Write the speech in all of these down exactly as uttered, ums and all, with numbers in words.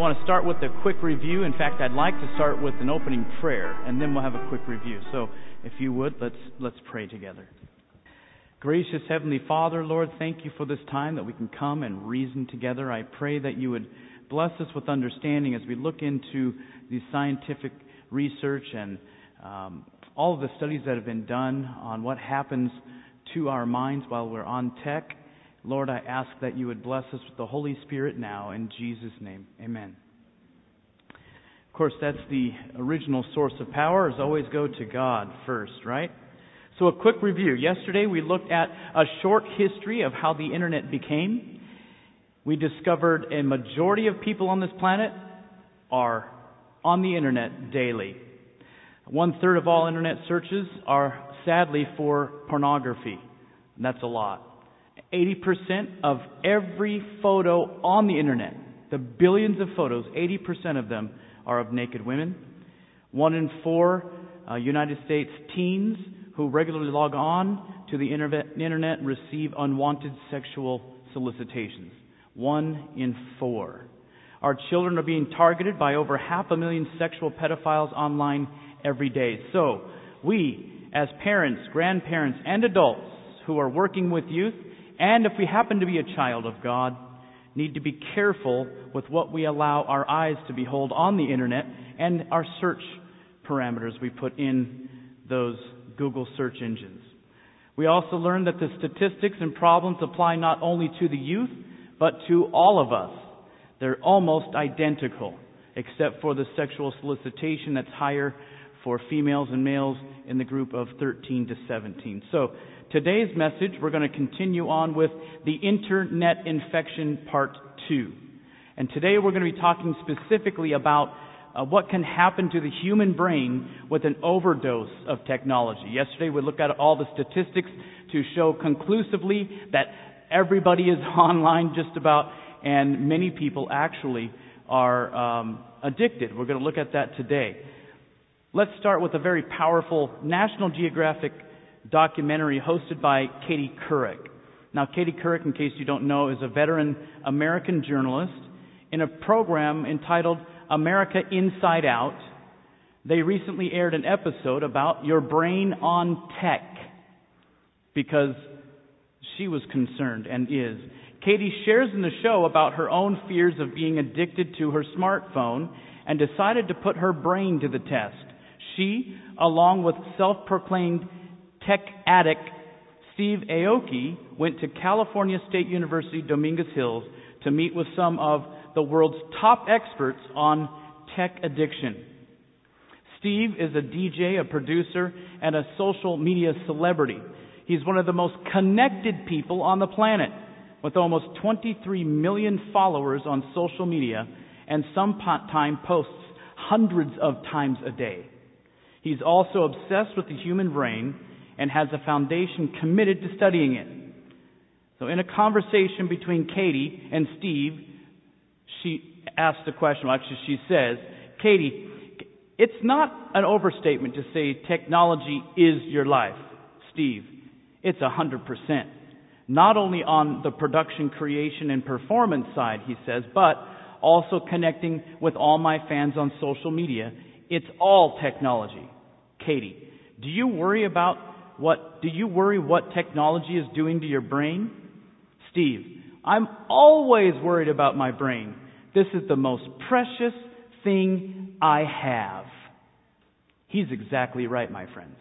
want to start with a quick review. In fact, I'd like to start with an opening prayer, and then we'll have a quick review. So if you would, let's let's pray together. Gracious Heavenly Father, Lord, thank you for this time that we can come and reason together. I pray that you would bless us with understanding as we look into the scientific research and um, all of the studies that have been done on what happens to our minds while we're on tech. Lord, I ask that you would bless us with the Holy Spirit now, in Jesus' name. Amen. Of course, that's the original source of power, is always go to God first, right? So a quick review. Yesterday we looked at a short history of how the Internet became. We discovered a majority of people on this planet are on the Internet daily. One third of all Internet searches are sadly for pornography. And that's a lot. eighty percent of every photo on the Internet, the billions of photos, eighty percent of them are of naked women. One in four uh, United States teens who regularly log on to the Internet receive unwanted sexual solicitations. One in four. Our children are being targeted by over half a million sexual pedophiles online every day. So, we, as parents, grandparents, and adults who are working with youth, and if we happen to be a child of God, need to be careful with what we allow our eyes to behold on the Internet and our search parameters we put in those Google search engines. We also learned that the statistics and problems apply not only to the youth, but to all of us. They're almost identical, except for the sexual solicitation that's higher for females and males in the group of thirteen to seventeen. So, today's message, we're going to continue on with the Internet infection part two. And today we're going to be talking specifically about uh, what can happen to the human brain with an overdose of technology. Yesterday we looked at all the statistics to show conclusively that everybody is online just about, and many people actually are um, addicted. We're going to look at that today. Let's start with a very powerful National Geographic documentary hosted by Katie Couric. Now, Katie Couric, in case you don't know, is a veteran American journalist. In a program entitled America Inside Out, they recently aired an episode about your brain on tech, because she was concerned and is. Katie shares in the show about her own fears of being addicted to her smartphone and decided to put her brain to the test. She, along with self-proclaimed tech addict Steve Aoki, went to California State University, Dominguez Hills, to meet with some of the world's top experts on tech addiction. Steve is a D J, a producer, and a social media celebrity. He's one of the most connected people on the planet, with almost twenty-three million followers on social media, and sometimes posts hundreds of times a day. He's also obsessed with the human brain and has a foundation committed to studying it. So in a conversation between Katie and Steve, she asked the question, well, actually she says, Katie, it's not an overstatement to say technology is your life. Steve, it's a hundred percent. Not only on the production, creation, and performance side, he says, but also connecting with all my fans on social media. It's all technology. Katie, do you worry about what, do you worry what technology is doing to your brain? Steve, I'm always worried about my brain. This is the most precious thing I have. He's exactly right, my friends.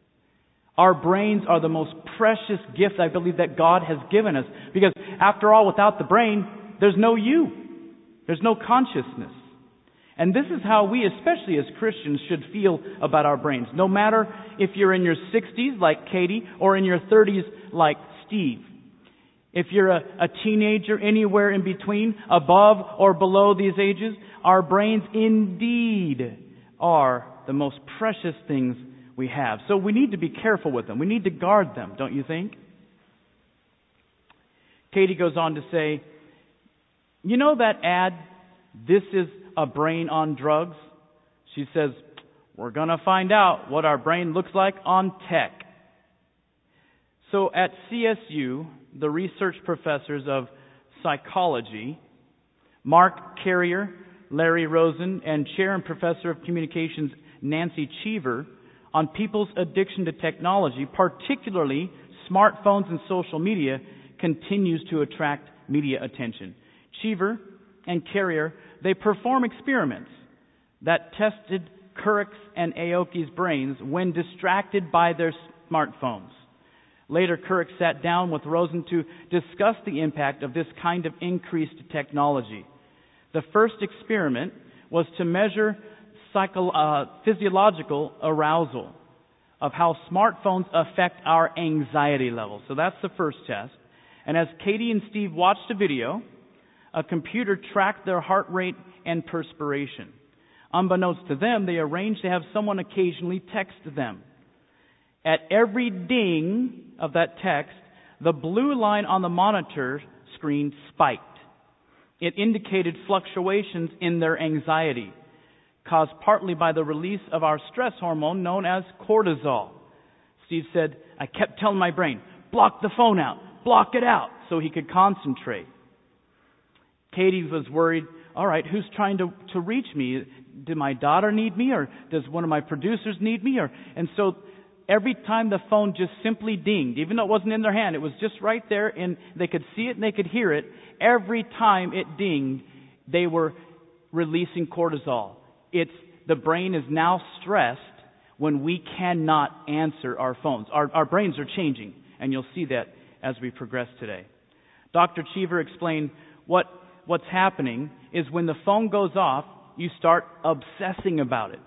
Our brains are the most precious gift, I believe, that God has given us. Because after all, without the brain, there's no you. There's no consciousness. And this is how we, especially as Christians, should feel about our brains. No matter if you're in your sixties, like Katie, or in your thirties, like Steve. If you're a, a teenager, anywhere in between, above or below these ages, our brains indeed are the most precious things we have. So we need to be careful with them. We need to guard them, don't you think? Katie goes on to say, you know that ad, this is a brain on drugs? She says, we're going to find out what our brain looks like on tech. So at C S U, the research professors of psychology, Mark Carrier, Larry Rosen and Chair and Professor of Communications Nancy Cheever on people's addiction to technology, particularly smartphones and social media, continues to attract media attention. Cheever and Carrier, they perform experiments that tested Couric and Aoki's brains when distracted by their smartphones. Later, Couric sat down with Rosen to discuss the impact of this kind of increased technology. The first experiment was to measure psycho, uh, physiological arousal of how smartphones affect our anxiety levels. So that's the first test. And as Katie and Steve watched a video, a computer tracked their heart rate and perspiration. Unbeknownst to them, they arranged to have someone occasionally text them. At every ding of that text, the blue line on the monitor screen spiked. It indicated fluctuations in their anxiety, caused partly by the release of our stress hormone known as cortisol. Steve said, I kept telling my brain, block the phone out, block it out, so he could concentrate. Katie was worried, all right, who's trying to, to reach me? Did my daughter need me, or does one of my producers need me? Or and so every time the phone just simply dinged, even though it wasn't in their hand, it was just right there, and they could see it and they could hear it. Every time it dinged, they were releasing cortisol. It's the brain is now stressed when we cannot answer our phones. Our, our brains are changing, and you'll see that as we progress today. Doctor Cheever explained what what's happening is when the phone goes off, you start obsessing about it.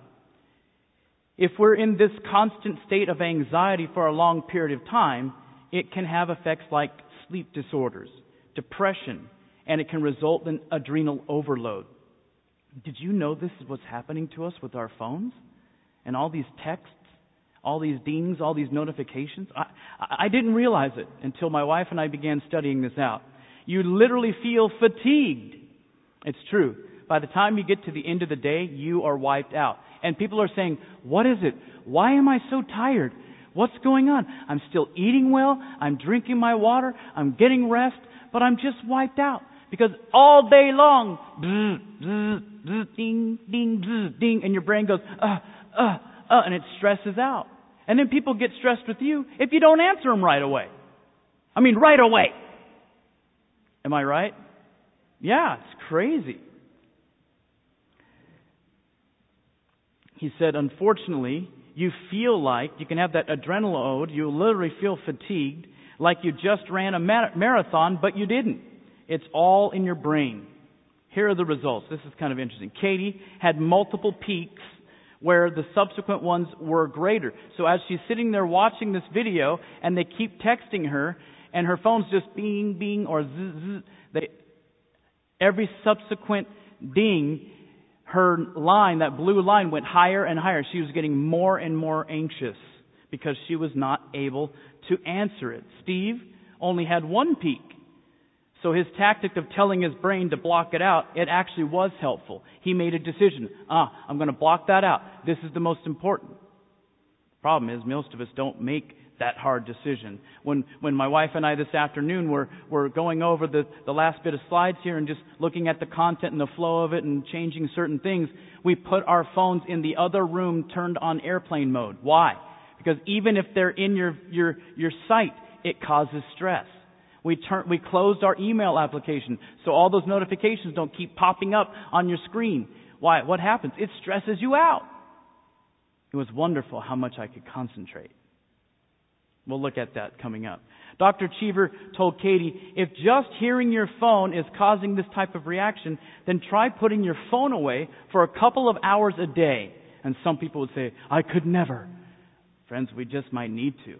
If we're in this constant state of anxiety for a long period of time, it can have effects like sleep disorders, depression, and it can result in adrenal overload. Did you know this is what's happening to us with our phones? And all these texts, all these dings, all these notifications? I, I didn't realize it until my wife and I began studying this out. You literally feel fatigued. It's true. By the time you get to the end of the day, you are wiped out. And people are saying, what is it? Why am I so tired? What's going on? I'm still eating well. I'm drinking my water. I'm getting rest. But I'm just wiped out. Because all day long, bzz, bzz, bzz, ding, ding, bzz, ding, and your brain goes, uh, uh, uh, and it stresses out. And then people get stressed with you if you don't answer them right away. I mean, right away. Am I right? Yeah, it's crazy. He said, unfortunately, you feel like you can have that adrenal load. You literally feel fatigued, like you just ran a marathon, but you didn't. It's all in your brain. Here are the results. This is kind of interesting. Katie had multiple peaks where the subsequent ones were greater. So as she's sitting there watching this video and they keep texting her and her phone's just bing, bing, or zzz, zzz, they, every subsequent ding, her line, that blue line, went higher and higher. She was getting more and more anxious because she was not able to answer it. Steve only had one peak. So his tactic of telling his brain to block it out, it actually was helpful. He made a decision. Ah, I'm going to block that out. This is the most important. Problem is, most of us don't make that hard decision. When when my wife and I this afternoon were, were going over the, the last bit of slides here and just looking at the content and the flow of it and changing certain things, we put our phones in the other room turned on airplane mode. Why? Because even if they're in your, your, your sight, it causes stress. We turn, we closed our email application so all those notifications don't keep popping up on your screen. Why? What happens? It stresses you out. It was wonderful how much I could concentrate. We'll look at that coming up. Doctor Cheever told Katie, if just hearing your phone is causing this type of reaction, then try putting your phone away for a couple of hours a day. And some people would say, I could never. Friends, we just might need to.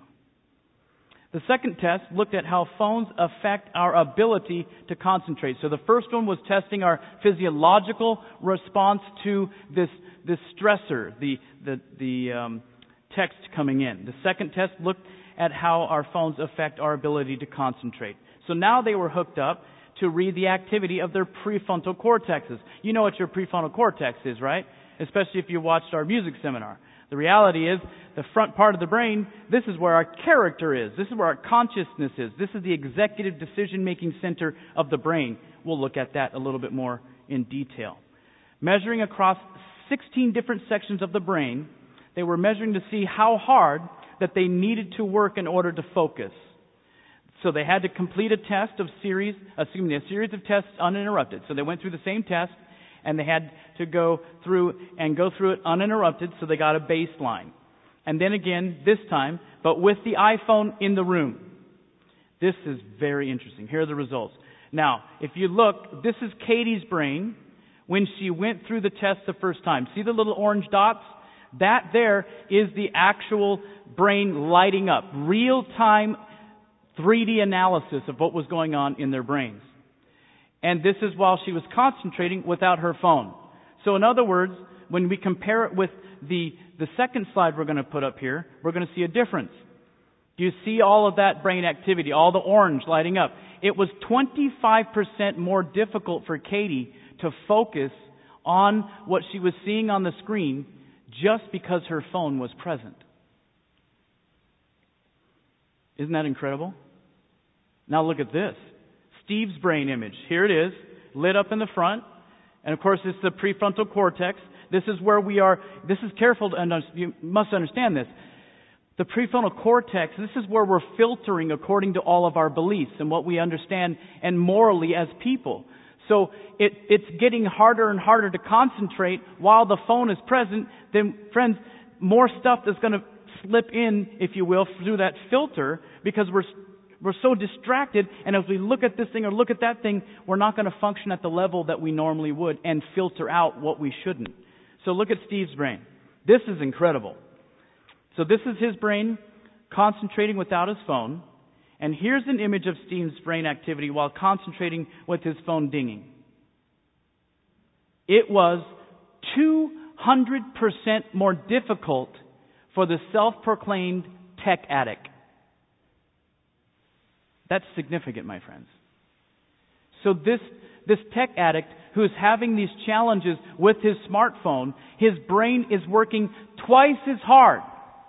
The second test looked at how phones affect our ability to concentrate. So the first one was testing our physiological response to this this stressor, the the the um, text coming in. The second test looked at how our phones affect our ability to concentrate. So now they were hooked up to read the activity of their prefrontal cortexes. You know what your prefrontal cortex is, right? Especially if you watched our music seminar. The reality is, the front part of the brain, this is where our character is. This is where our consciousness is. This is the executive decision-making center of the brain. We'll look at that a little bit more in detail. Measuring across sixteen different sections of the brain, they were measuring to see how hard that they needed to work in order to focus. So they had to complete a test of series, excuse me, a series of tests uninterrupted. So they went through the same test, and they had to go through and go through it uninterrupted, so they got a baseline. And then again, this time, but with the iPhone in the room. This is very interesting. Here are the results. Now, if you look, this is Katie's brain when she went through the test the first time. See the little orange dots? That there is the actual brain lighting up. Real-time three D analysis of what was going on in their brains. And this is while she was concentrating without her phone. So in other words, when we compare it with the, the second slide we're going to put up here, we're going to see a difference. Do you see all of that brain activity, all the orange lighting up? It was twenty-five percent more difficult for Katie to focus on what she was seeing on the screen just because her phone was present. Isn't that incredible? Now look at this. Steve's brain image. Here it is, lit up in the front. And of course, this is the prefrontal cortex. This is where we are. This is careful, and you must understand this. The prefrontal cortex, this is where we're filtering according to all of our beliefs and what we understand and morally as people. So it, it's getting harder and harder to concentrate while the phone is present. Then, friends, more stuff is going to slip in, if you will, through that filter because we're we're so distracted. And as we look at this thing or look at that thing, we're not going to function at the level that we normally would and filter out what we shouldn't. So look at Steve's brain. This is incredible. So this is his brain concentrating without his phone. And here's an image of Steve's brain activity while concentrating with his phone dinging. It was two hundred percent more difficult for the self-proclaimed tech addict. That's significant, my friends. So this, this tech addict who is having these challenges with his smartphone, his brain is working twice as hard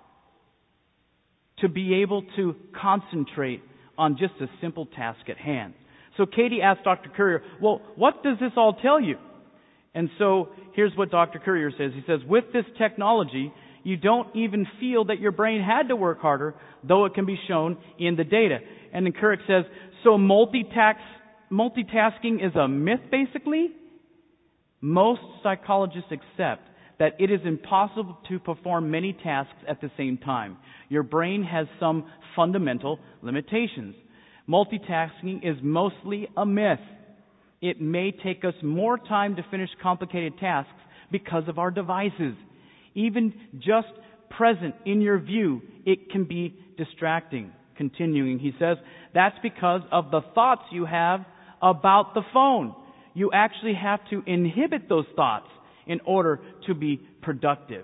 to be able to concentrate on just a simple task at hand. So Katie asked Doctor Currier, well, what does this all tell you? And so here's what Doctor Currier says. He says, with this technology, you don't even feel that your brain had to work harder, though it can be shown in the data. And then Currier says, so multitask, multitasking is a myth, basically? Most psychologists accept that it is impossible to perform many tasks at the same time. Your brain has some fundamental limitations. Multitasking is mostly a myth. It may take us more time to finish complicated tasks because of our devices. Even just present in your view, it can be distracting. Continuing, he says, that's because of the thoughts you have about the phone. You actually have to inhibit those thoughts in order to be productive.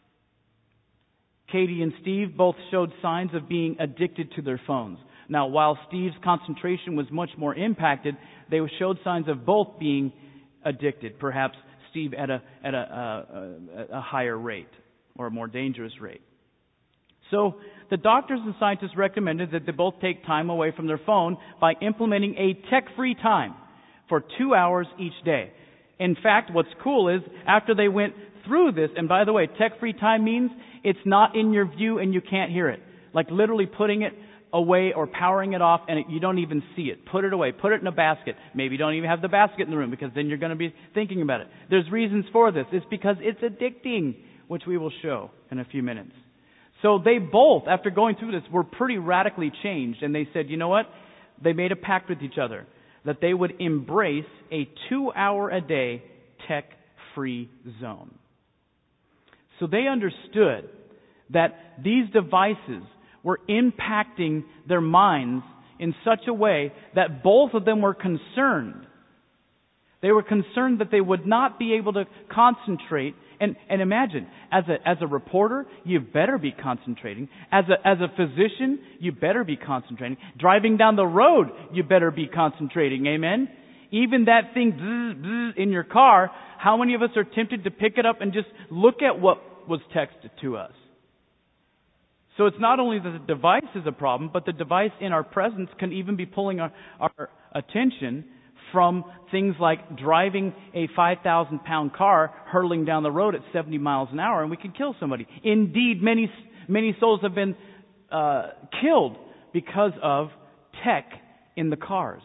Katie and Steve both showed signs of being addicted to their phones. Now, while Steve's concentration was much more impacted, they showed signs of both being addicted. Perhaps Steve at a at a, a, a higher rate or a more dangerous rate. So the doctors and scientists recommended that they both take time away from their phone by implementing a tech-free time for two hours each day. In fact, what's cool is after they went through this, and by the way, tech-free time means it's not in your view and you can't hear it. Like literally putting it away or powering it off and it, you don't even see it. Put it away. Put it in a basket. Maybe you don't even have the basket in the room because then you're going to be thinking about it. There's reasons for this. It's because it's addicting, which we will show in a few minutes. So they both, after going through this, were pretty radically changed. And they said, you know what? They made a pact with each other that they would embrace a two-hour-a-day tech-free zone. So they understood that these devices were impacting their minds in such a way that both of them were concerned. They were concerned that they would not be able to concentrate. And, and imagine, as a, as a reporter, you better be concentrating. As a, as a physician, you better be concentrating. Driving down the road, you better be concentrating. Amen? Even that thing bzz, bzz, in your car, how many of us are tempted to pick it up and just look at what was texted to us? So it's not only that the device is a problem, but the device in our presence can even be pulling our, our attention from things like driving a five thousand pound car hurtling down the road at seventy miles an hour, and we can kill somebody. Indeed, many, many souls have been uh, killed because of tech in the cars.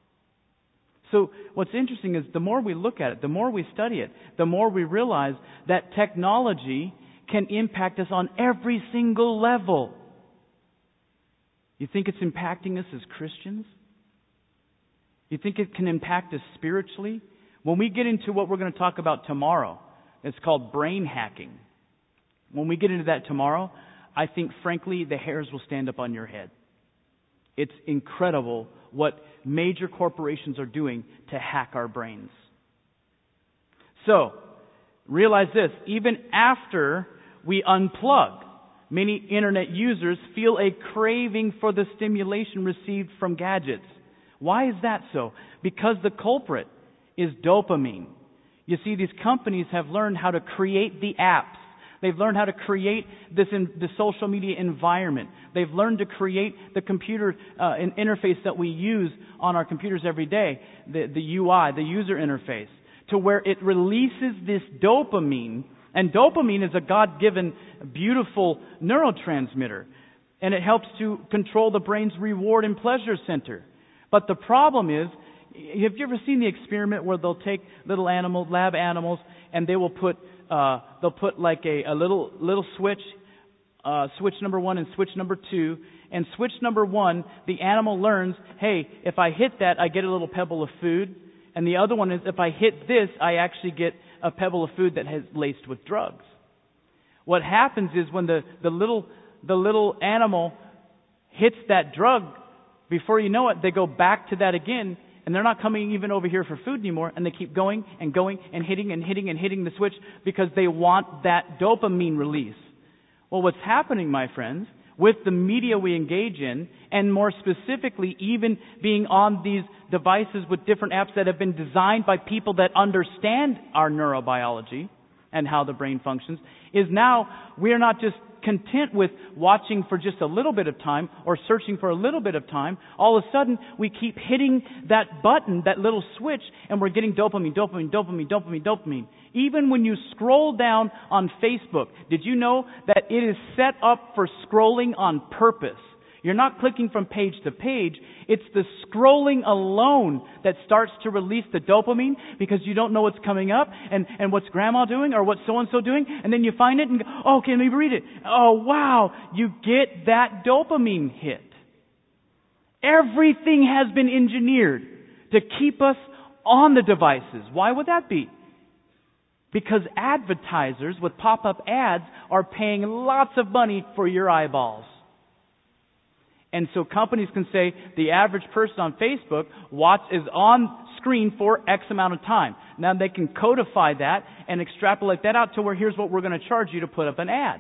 So what's interesting is the more we look at it, the more we study it, the more we realize that technology can impact us on every single level. You think it's impacting us as Christians? You think it can impact us spiritually? When we get into what we're going to talk about tomorrow, it's called brain hacking. When we get into that tomorrow, I think, frankly, the hairs will stand up on your head. It's incredible what major corporations are doing to hack our brains. So, realize this, even after we unplug, many internet users feel a craving for the stimulation received from gadgets. Why is that so? Because the culprit is dopamine. You see, these companies have learned how to create the apps. They've learned how to create this in the social media environment. They've learned to create the computer uh, an interface that we use on our computers every day, the, the U I, the user interface, to where it releases this dopamine. And dopamine is a God-given, beautiful neurotransmitter. And it helps to control the brain's reward and pleasure center. But the problem is, have you ever seen the experiment where they'll take little animals, lab animals, and they will put, uh, they'll put like a, a little little switch, uh, switch number one and switch number two, and switch number one, the animal learns, hey, if I hit that, I get a little pebble of food, and the other one is, if I hit this, I actually get a pebble of food that has laced with drugs. What happens is when the, the little the little animal hits that drug, before you know it, they go back to that again, and they're not coming even over here for food anymore, and they keep going and going and hitting and hitting and hitting the switch because they want that dopamine release. Well, what's happening, my friends, with the media we engage in, and more specifically even being on these devices with different apps that have been designed by people that understand our neurobiology and how the brain functions, is now we are not just content with watching for just a little bit of time or searching for a little bit of time. All of a sudden, we keep hitting that button, that little switch, and we're getting dopamine, dopamine, dopamine, dopamine, dopamine. Even when you scroll down on Facebook, did you know that it is set up for scrolling on purpose? You're not clicking from page to page. It's the scrolling alone that starts to release the dopamine because you don't know what's coming up and, and what's grandma doing or what's so-and-so doing. And then you find it and go, oh, okay, let me read it. Oh, wow. You get that dopamine hit. Everything has been engineered to keep us on the devices. Why would that be? Because advertisers with pop-up ads are paying lots of money for your eyeballs. And so companies can say the average person on Facebook watch is on screen for X amount of time. Now they can codify that and extrapolate that out to where here's what we're going to charge you to put up an ad.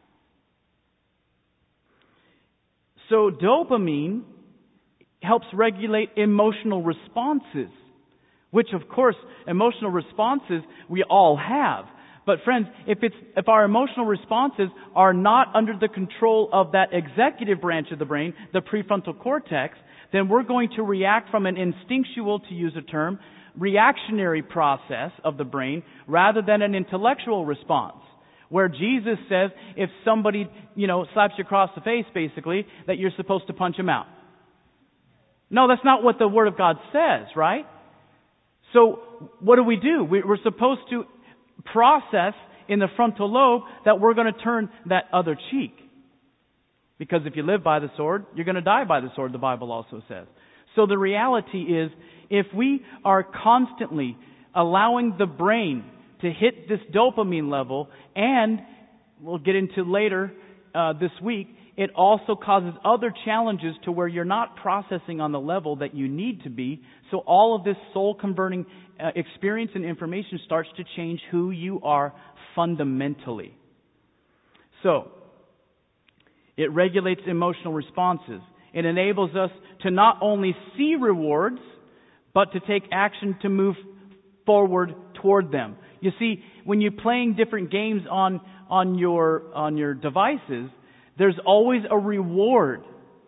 So dopamine helps regulate emotional responses, which of course emotional responses we all have. But friends, if it's if our emotional responses are not under the control of that executive branch of the brain, the prefrontal cortex, then we're going to react from an instinctual, to use a term, reactionary process of the brain rather than an intellectual response. Where Jesus says if somebody, you know, slaps you across the face, basically, that you're supposed to punch him out. No, that's not what the Word of God says, right? So what do we do? We're supposed to process in the frontal lobe that we're going to turn that other cheek. Because if you live by the sword, you're going to die by the sword, the Bible also says. So the reality is, if we are constantly allowing the brain to hit this dopamine level, and we'll get into later uh, this week, it also causes other challenges to where you're not processing on the level that you need to be. So all of this soul-converting uh, experience and information starts to change who you are fundamentally. So, it regulates emotional responses. It enables us to not only see rewards, but to take action to move forward toward them. You see, when you're playing different games on, on your, on your devices, there's always a reward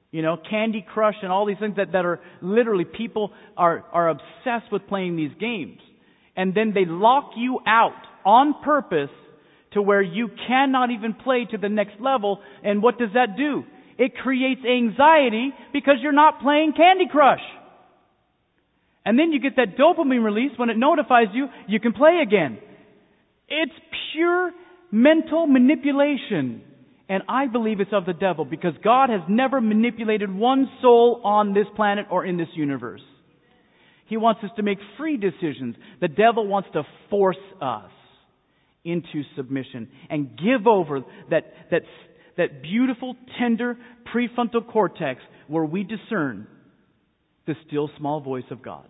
You know, Candy Crush and all these things that, that are literally, people are, are obsessed with playing these games. And then they lock you out on purpose to where you cannot even play to the next level. And what does that do? It creates anxiety because you're not playing Candy Crush. And then you get that dopamine release when it notifies you, you can play again. It's pure mental manipulation. And I believe it's of the devil, because God has never manipulated one soul on this planet or in this universe. He wants us to make free decisions. The devil wants to force us into submission and give over that, that, that beautiful, tender prefrontal cortex where we discern the still small voice of God.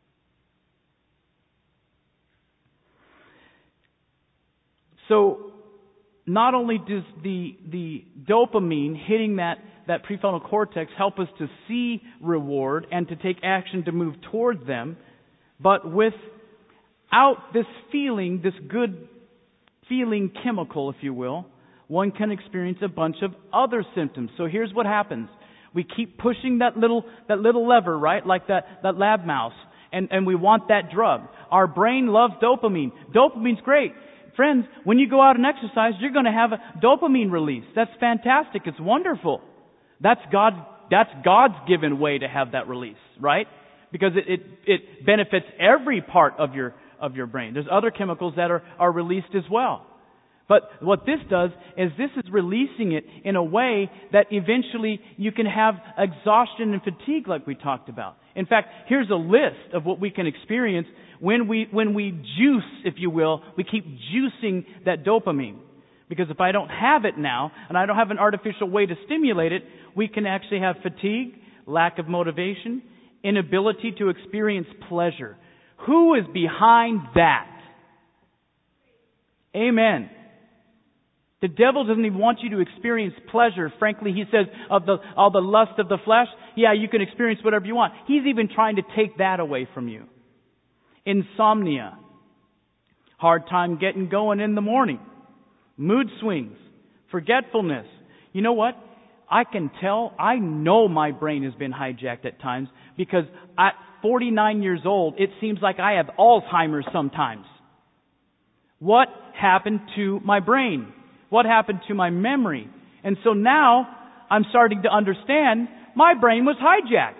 So, not only does the, the dopamine hitting that, that prefrontal cortex help us to see reward and to take action to move toward them, but without this feeling, this good feeling chemical, if you will, one can experience a bunch of other symptoms. So here's what happens. We keep pushing that little, that little lever, right? Like that, that lab mouse. And, and we want that drug. Our brain loves dopamine. Dopamine's great. Friends, when you go out and exercise, you're going to have a dopamine release. That's fantastic. It's wonderful. That's God, that's God's given way to have that release, right? Because it, it, it benefits every part of your, of your brain. There's other chemicals that are, are released as well. But what this does is this is releasing it in a way that eventually you can have exhaustion and fatigue like we talked about. In fact, here's a list of what we can experience when we, when we juice, if you will. We keep juicing that dopamine. Because if I don't have it now, and I don't have an artificial way to stimulate it, we can actually have fatigue, lack of motivation, inability to experience pleasure. Who is behind that? Amen. The devil doesn't even want you to experience pleasure. Frankly, he says, of the, all the lust of the flesh, yeah, you can experience whatever you want. He's even trying to take that away from you. Insomnia. Hard time getting going in the morning. Mood swings. Forgetfulness. You know what? I can tell, I know my brain has been hijacked at times, because at forty-nine years old, it seems like I have Alzheimer's sometimes. What happened to my brain? What happened to my memory? And so now I'm starting to understand my brain was hijacked.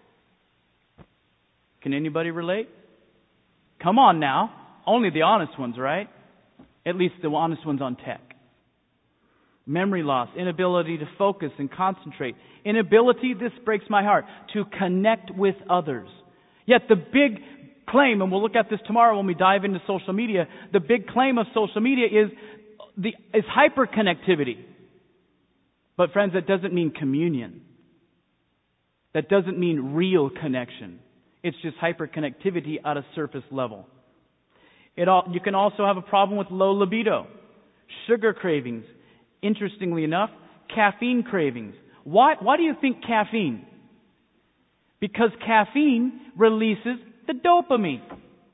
Can anybody relate? Come on now. Only the honest ones, right? At least the honest ones on tech. Memory loss, inability to focus and concentrate. Inability, this breaks my heart, to connect with others. Yet the big claim, and we'll look at this tomorrow when we dive into social media, the big claim of social media is The, is hyperconnectivity. But friends, that doesn't mean communion. That doesn't mean real connection. It's just hyperconnectivity at a surface level. It all, you can also have a problem with low libido, sugar cravings. Interestingly enough, caffeine cravings. Why, why do you think caffeine? Because caffeine releases the dopamine.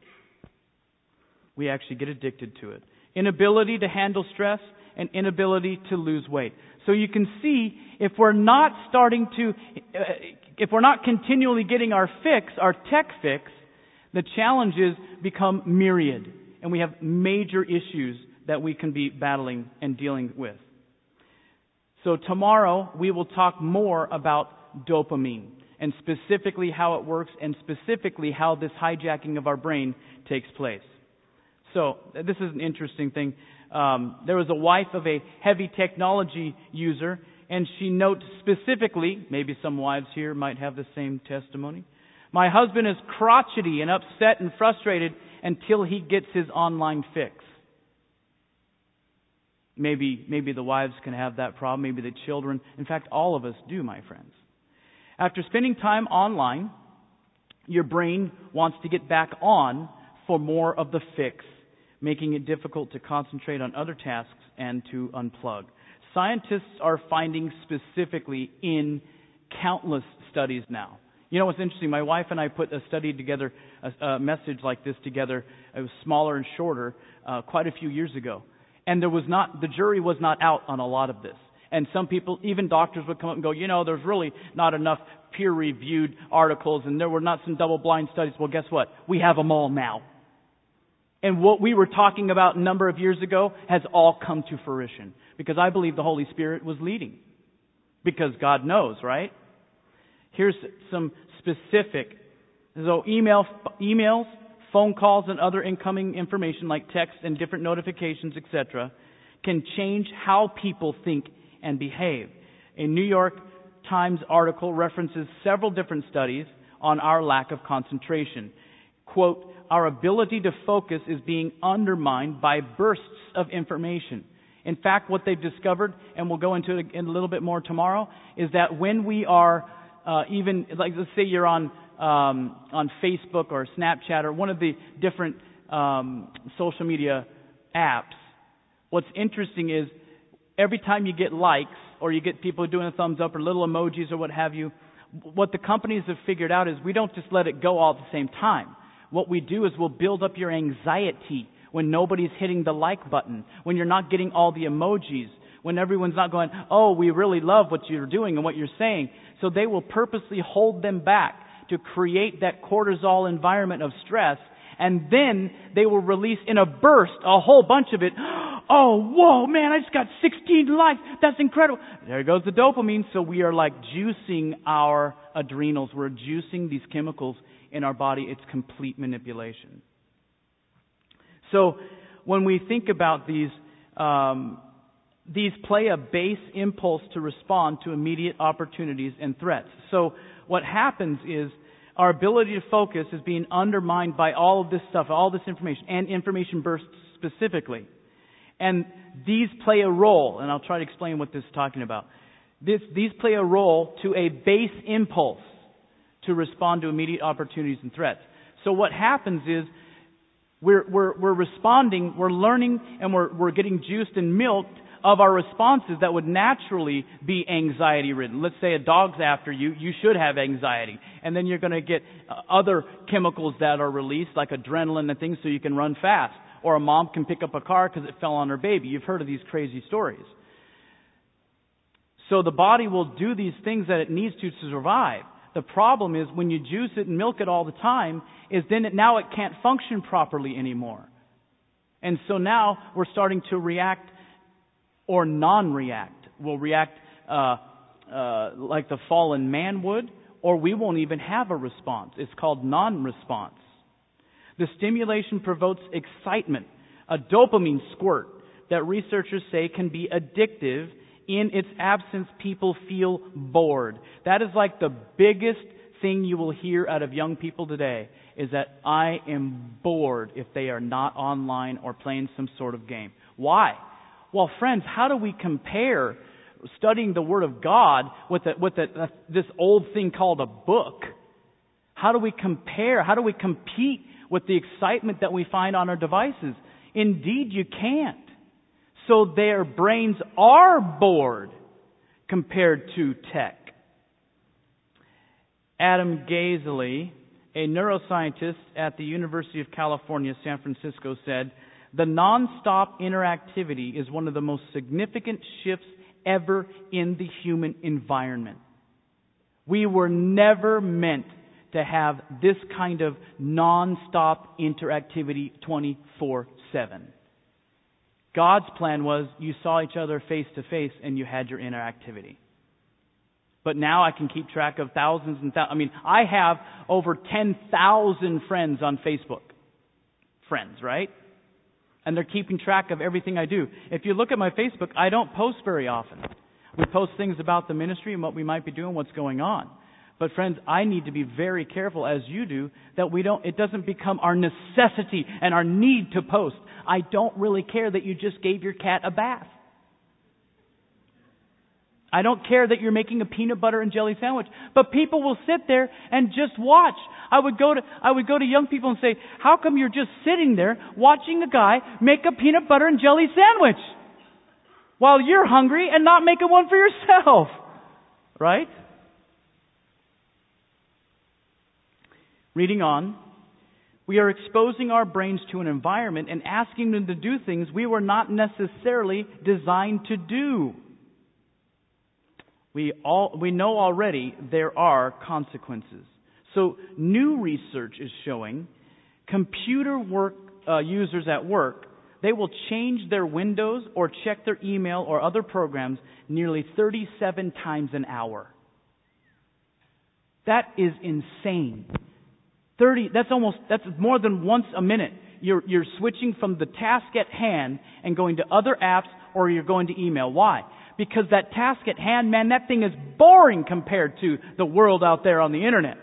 We actually get addicted to it. Inability to handle stress, and inability to lose weight. So you can see, if we're not starting to, uh, if we're not continually getting our fix, our tech fix, the challenges become myriad. And we have major issues that we can be battling and dealing with. So tomorrow, we will talk more about dopamine, and specifically how it works, and specifically how this hijacking of our brain takes place. So, this is an interesting thing. Um, there was a wife of a heavy technology user, and she notes specifically, maybe some wives here might have the same testimony, my husband is crotchety and upset and frustrated until he gets his online fix. Maybe, maybe the wives can have that problem, maybe the children. In fact, all of us do, my friends. After spending time online, your brain wants to get back on for more of the fix, making it difficult to concentrate on other tasks and to unplug. Scientists are finding specifically in countless studies now. You know what's interesting? My wife and I put a study together, a, a message like this together. It was smaller and shorter, uh, quite a few years ago. And there was not, the jury was not out on a lot of this. And some people, even doctors, would come up and go, you know, there's really not enough peer-reviewed articles, and there were not some double-blind studies. Well, guess what? We have them all now. And what we were talking about a number of years ago has all come to fruition. Because I believe the Holy Spirit was leading. Because God knows, right? Here's some specific. So email, emails, phone calls, and other incoming information like text and different notifications, et cetera, can change how people think and behave. A New York Times article references several different studies on our lack of concentration. Quote, our ability to focus is being undermined by bursts of information. In fact, what they've discovered, and we'll go into it in a little bit more tomorrow, is that when we are uh, even, like let's say you're on um, on Facebook or Snapchat or one of the different um, social media apps, what's interesting is every time you get likes or you get people doing a thumbs up or little emojis or what have you, what the companies have figured out is we don't just let it go all at the same time. What we do is we'll build up your anxiety when nobody's hitting the like button, when you're not getting all the emojis, when everyone's not going, oh, we really love what you're doing and what you're saying. So they will purposely hold them back to create that cortisol environment of stress, and then they will release in a burst a whole bunch of it. Oh, whoa, man, I just got sixteen likes. That's incredible. There goes the dopamine. So we are like juicing our adrenals. We're juicing these chemicals in our body. It's complete manipulation. So when we think about these, um, these play a base impulse to respond to immediate opportunities and threats. So what happens is our ability to focus is being undermined by all of this stuff, all this information, and information bursts specifically. And these play a role, and I'll try to explain what this is talking about. This, these play a role to a base impulse to respond to immediate opportunities and threats. So what happens is we're, we're, we're responding, we're learning, and we're, we're getting juiced and milked of our responses that would naturally be anxiety-ridden. Let's say a dog's after you, you should have anxiety. And then you're going to get other chemicals that are released, like adrenaline and things, so you can run fast. Or a mom can pick up a car because it fell on her baby. You've heard of these crazy stories. So the body will do these things that it needs to to survive. The problem is when you juice it and milk it all the time, is then it, now it can't function properly anymore. And so now we're starting to react or non-react. We'll react uh, uh, like the fallen man would, or we won't even have a response. It's called non-response. The stimulation provokes excitement, a dopamine squirt that researchers say can be addictive. In its absence, people feel bored. That is like the biggest thing you will hear out of young people today, is that I am bored if they are not online or playing some sort of game. Why? Well, friends, how do we compare studying the Word of God with, a, with a, a, this old thing called a book? How do we compare? How do we compete with the excitement that we find on our devices? Indeed, you can't. So their brains are bored compared to tech. Adam Gazzaley, a neuroscientist at the University of California, San Francisco, said, the nonstop interactivity is one of the most significant shifts ever in the human environment. We were never meant to have this kind of nonstop interactivity twenty-four seven. God's plan was you saw each other face to face and you had your interactivity. But now I can keep track of thousands and thousands. I mean, I have over ten thousand friends on Facebook. Friends, right? And they're keeping track of everything I do. If you look at my Facebook, I don't post very often. We post things about the ministry and what we might be doing, what's going on. But friends, I need to be very careful, as you do, that we don't, it doesn't become our necessity and our need to post. I don't really care that you just gave your cat a bath. I don't care that you're making a peanut butter and jelly sandwich. But people will sit there and just watch. I would go to, I would go to young people and say, how come you're just sitting there watching a guy make a peanut butter and jelly sandwich while you're hungry and not making one for yourself? Right? Reading on, we are exposing our brains to an environment and asking them to do things we were not necessarily designed to do. We all we know already there are consequences. So new research is showing computer work uh, users at work, they will change their Windows or check their email or other programs nearly thirty-seven times an hour. That is insane. thirty, that's almost, that's more than once a minute. You're, you're switching from the task at hand and going to other apps, or you're going to email. Why? Because that task at hand, man, that thing is boring compared to the world out there on the internet.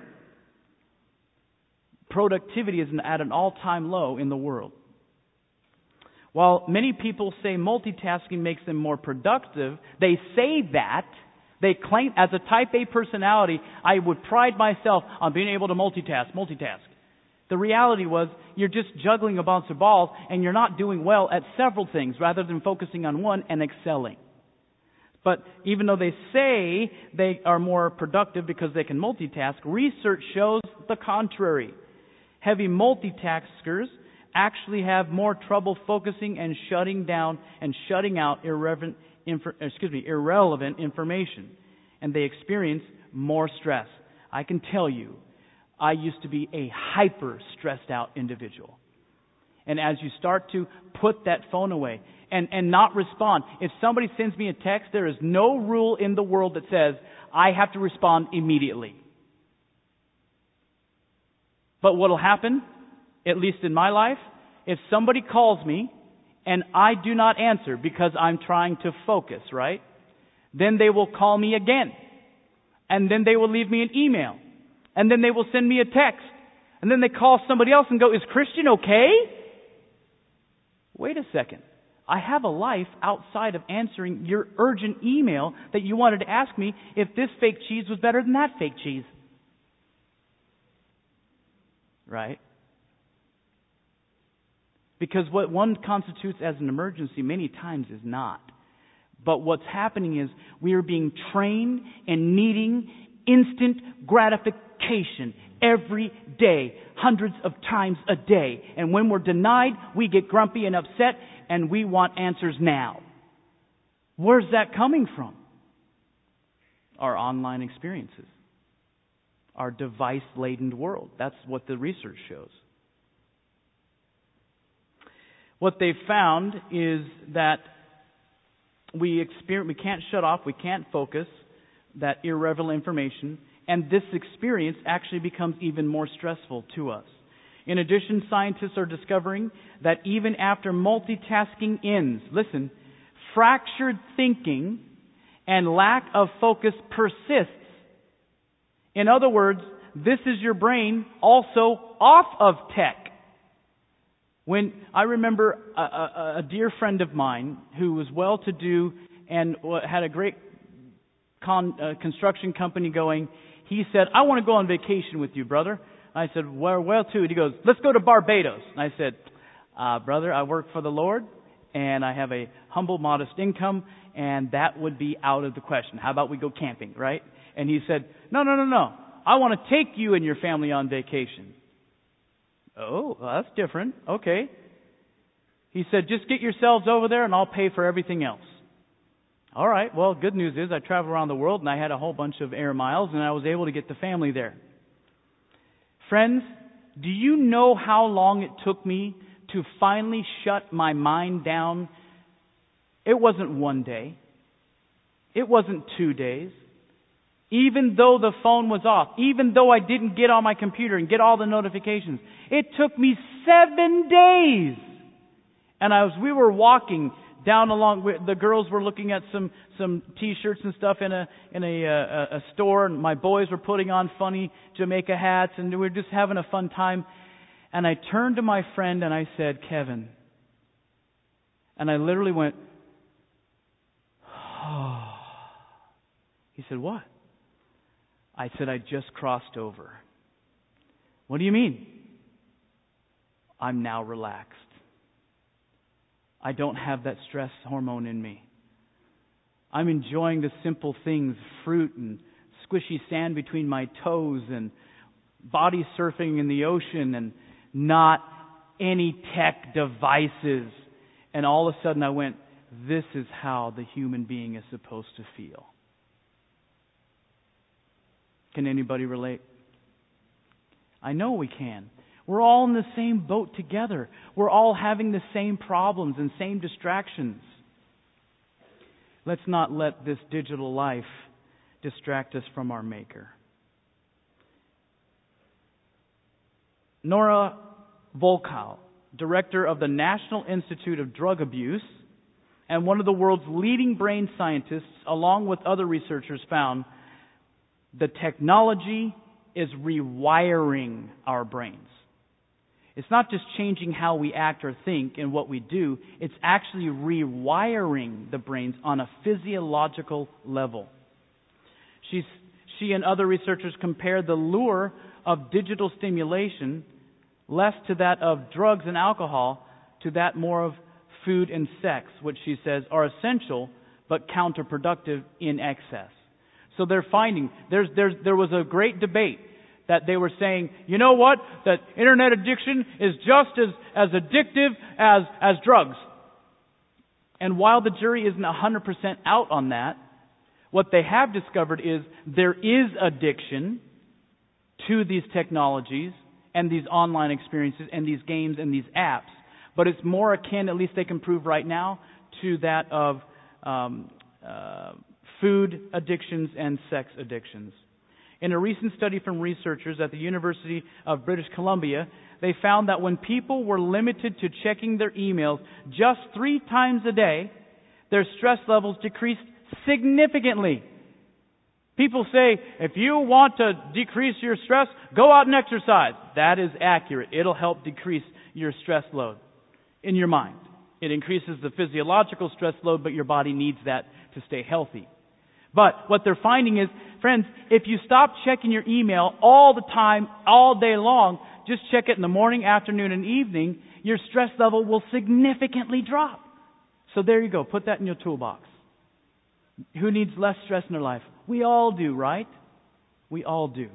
Productivity is at an all-time low in the world. While many people say multitasking makes them more productive, they say that, they claim, as a type A personality, I would pride myself on being able to multitask, multitask. The reality was, you're just juggling a bunch of balls, and you're not doing well at several things, rather than focusing on one and excelling. But even though they say they are more productive because they can multitask, research shows the contrary. Heavy multitaskers actually have more trouble focusing and shutting down and shutting out irrelevant, excuse me, irrelevant information. And they experience more stress. I can tell you, I used to be a hyper stressed out individual. And as you start to put that phone away and, and not respond, if somebody sends me a text, there is no rule in the world that says I have to respond immediately. But what will happen, at least in my life, if somebody calls me and I do not answer because I'm trying to focus, right? Then they will call me again. And then they will leave me an email. And then they will send me a text. And then they call somebody else and go, is Christian okay? Wait a second. I have a life outside of answering your urgent email that you wanted to ask me if this fake cheese was better than that fake cheese. Right? Because what one constitutes as an emergency many times is not. But what's happening is we are being trained and needing instant gratification every day, hundreds of times a day. And when we're denied, we get grumpy and upset and we want answers now. Where's that coming from? Our online experiences. Our device-laden world. That's what the research shows. What they've found is that we experience, we can't shut off, we can't focus that irrelevant information, and this experience actually becomes even more stressful to us. In addition, scientists are discovering that even after multitasking ends, listen, fractured thinking and lack of focus persists. In other words, this is your brain also off of tech. When I remember a, a, a dear friend of mine who was well-to-do and had a great con, uh, construction company going, he said, I want to go on vacation with you, brother. I said, where, where to? He goes, let's go to Barbados. And I said, uh, brother, I work for the Lord, and I have a humble, modest income, and that would be out of the question. How about we go camping, right? And he said, no, no, no, no. I want to take you and your family on vacation. Oh, well, that's different. Okay. He said, just get yourselves over there and I'll pay for everything else. All right. Well, good news is I traveled around the world and I had a whole bunch of air miles and I was able to get the family there. Friends, do you know how long it took me to finally shut my mind down? It wasn't one day. It wasn't two days. Even though the phone was off, even though I didn't get on my computer and get all the notifications, it took me seven days. And I was, we were walking down along. The girls were looking at some some T-shirts and stuff in a in a, a a store, and my boys were putting on funny Jamaica hats, and we were just having a fun time. And I turned to my friend and I said, Kevin, and I literally went, oh. He said, what? I said, I just crossed over. What do you mean? I'm now relaxed. I don't have that stress hormone in me. I'm enjoying the simple things, fruit and squishy sand between my toes and body surfing in the ocean and not any tech devices. And all of a sudden I went, this is how the human being is supposed to feel. Can anybody relate? I know we can. We're all in the same boat together. We're all having the same problems and same distractions. Let's not let this digital life distract us from our Maker. Nora Volkow, director of the National Institute of Drug Abuse and one of the world's leading brain scientists, along with other researchers, found the technology is rewiring our brains. It's not just changing how we act or think and what we do. It's actually rewiring the brains on a physiological level. She's, she and other researchers compared the lure of digital stimulation less to that of drugs and alcohol to that more of food and sex, which she says are essential but counterproductive in excess. So they're finding, there's, there's, there was a great debate that they were saying, you know what, that internet addiction is just as, as addictive as, as drugs. And while the jury isn't one hundred percent out on that, what they have discovered is there is addiction to these technologies and these online experiences and these games and these apps. But it's more akin, at least they can prove right now, to that of um, uh, food addictions and sex addictions. In a recent study from researchers at the University of British Columbia, they found that when people were limited to checking their emails just three times a day, their stress levels decreased significantly. People say, if you want to decrease your stress, go out and exercise. That is accurate. It'll help decrease your stress load in your mind. It increases the physiological stress load, but your body needs that to stay healthy. But what they're finding is, friends, if you stop checking your email all the time, all day long, just check it in the morning, afternoon, and evening, your stress level will significantly drop. So there you go. Put that in your toolbox. Who needs less stress in their life? We all do, right? We all do.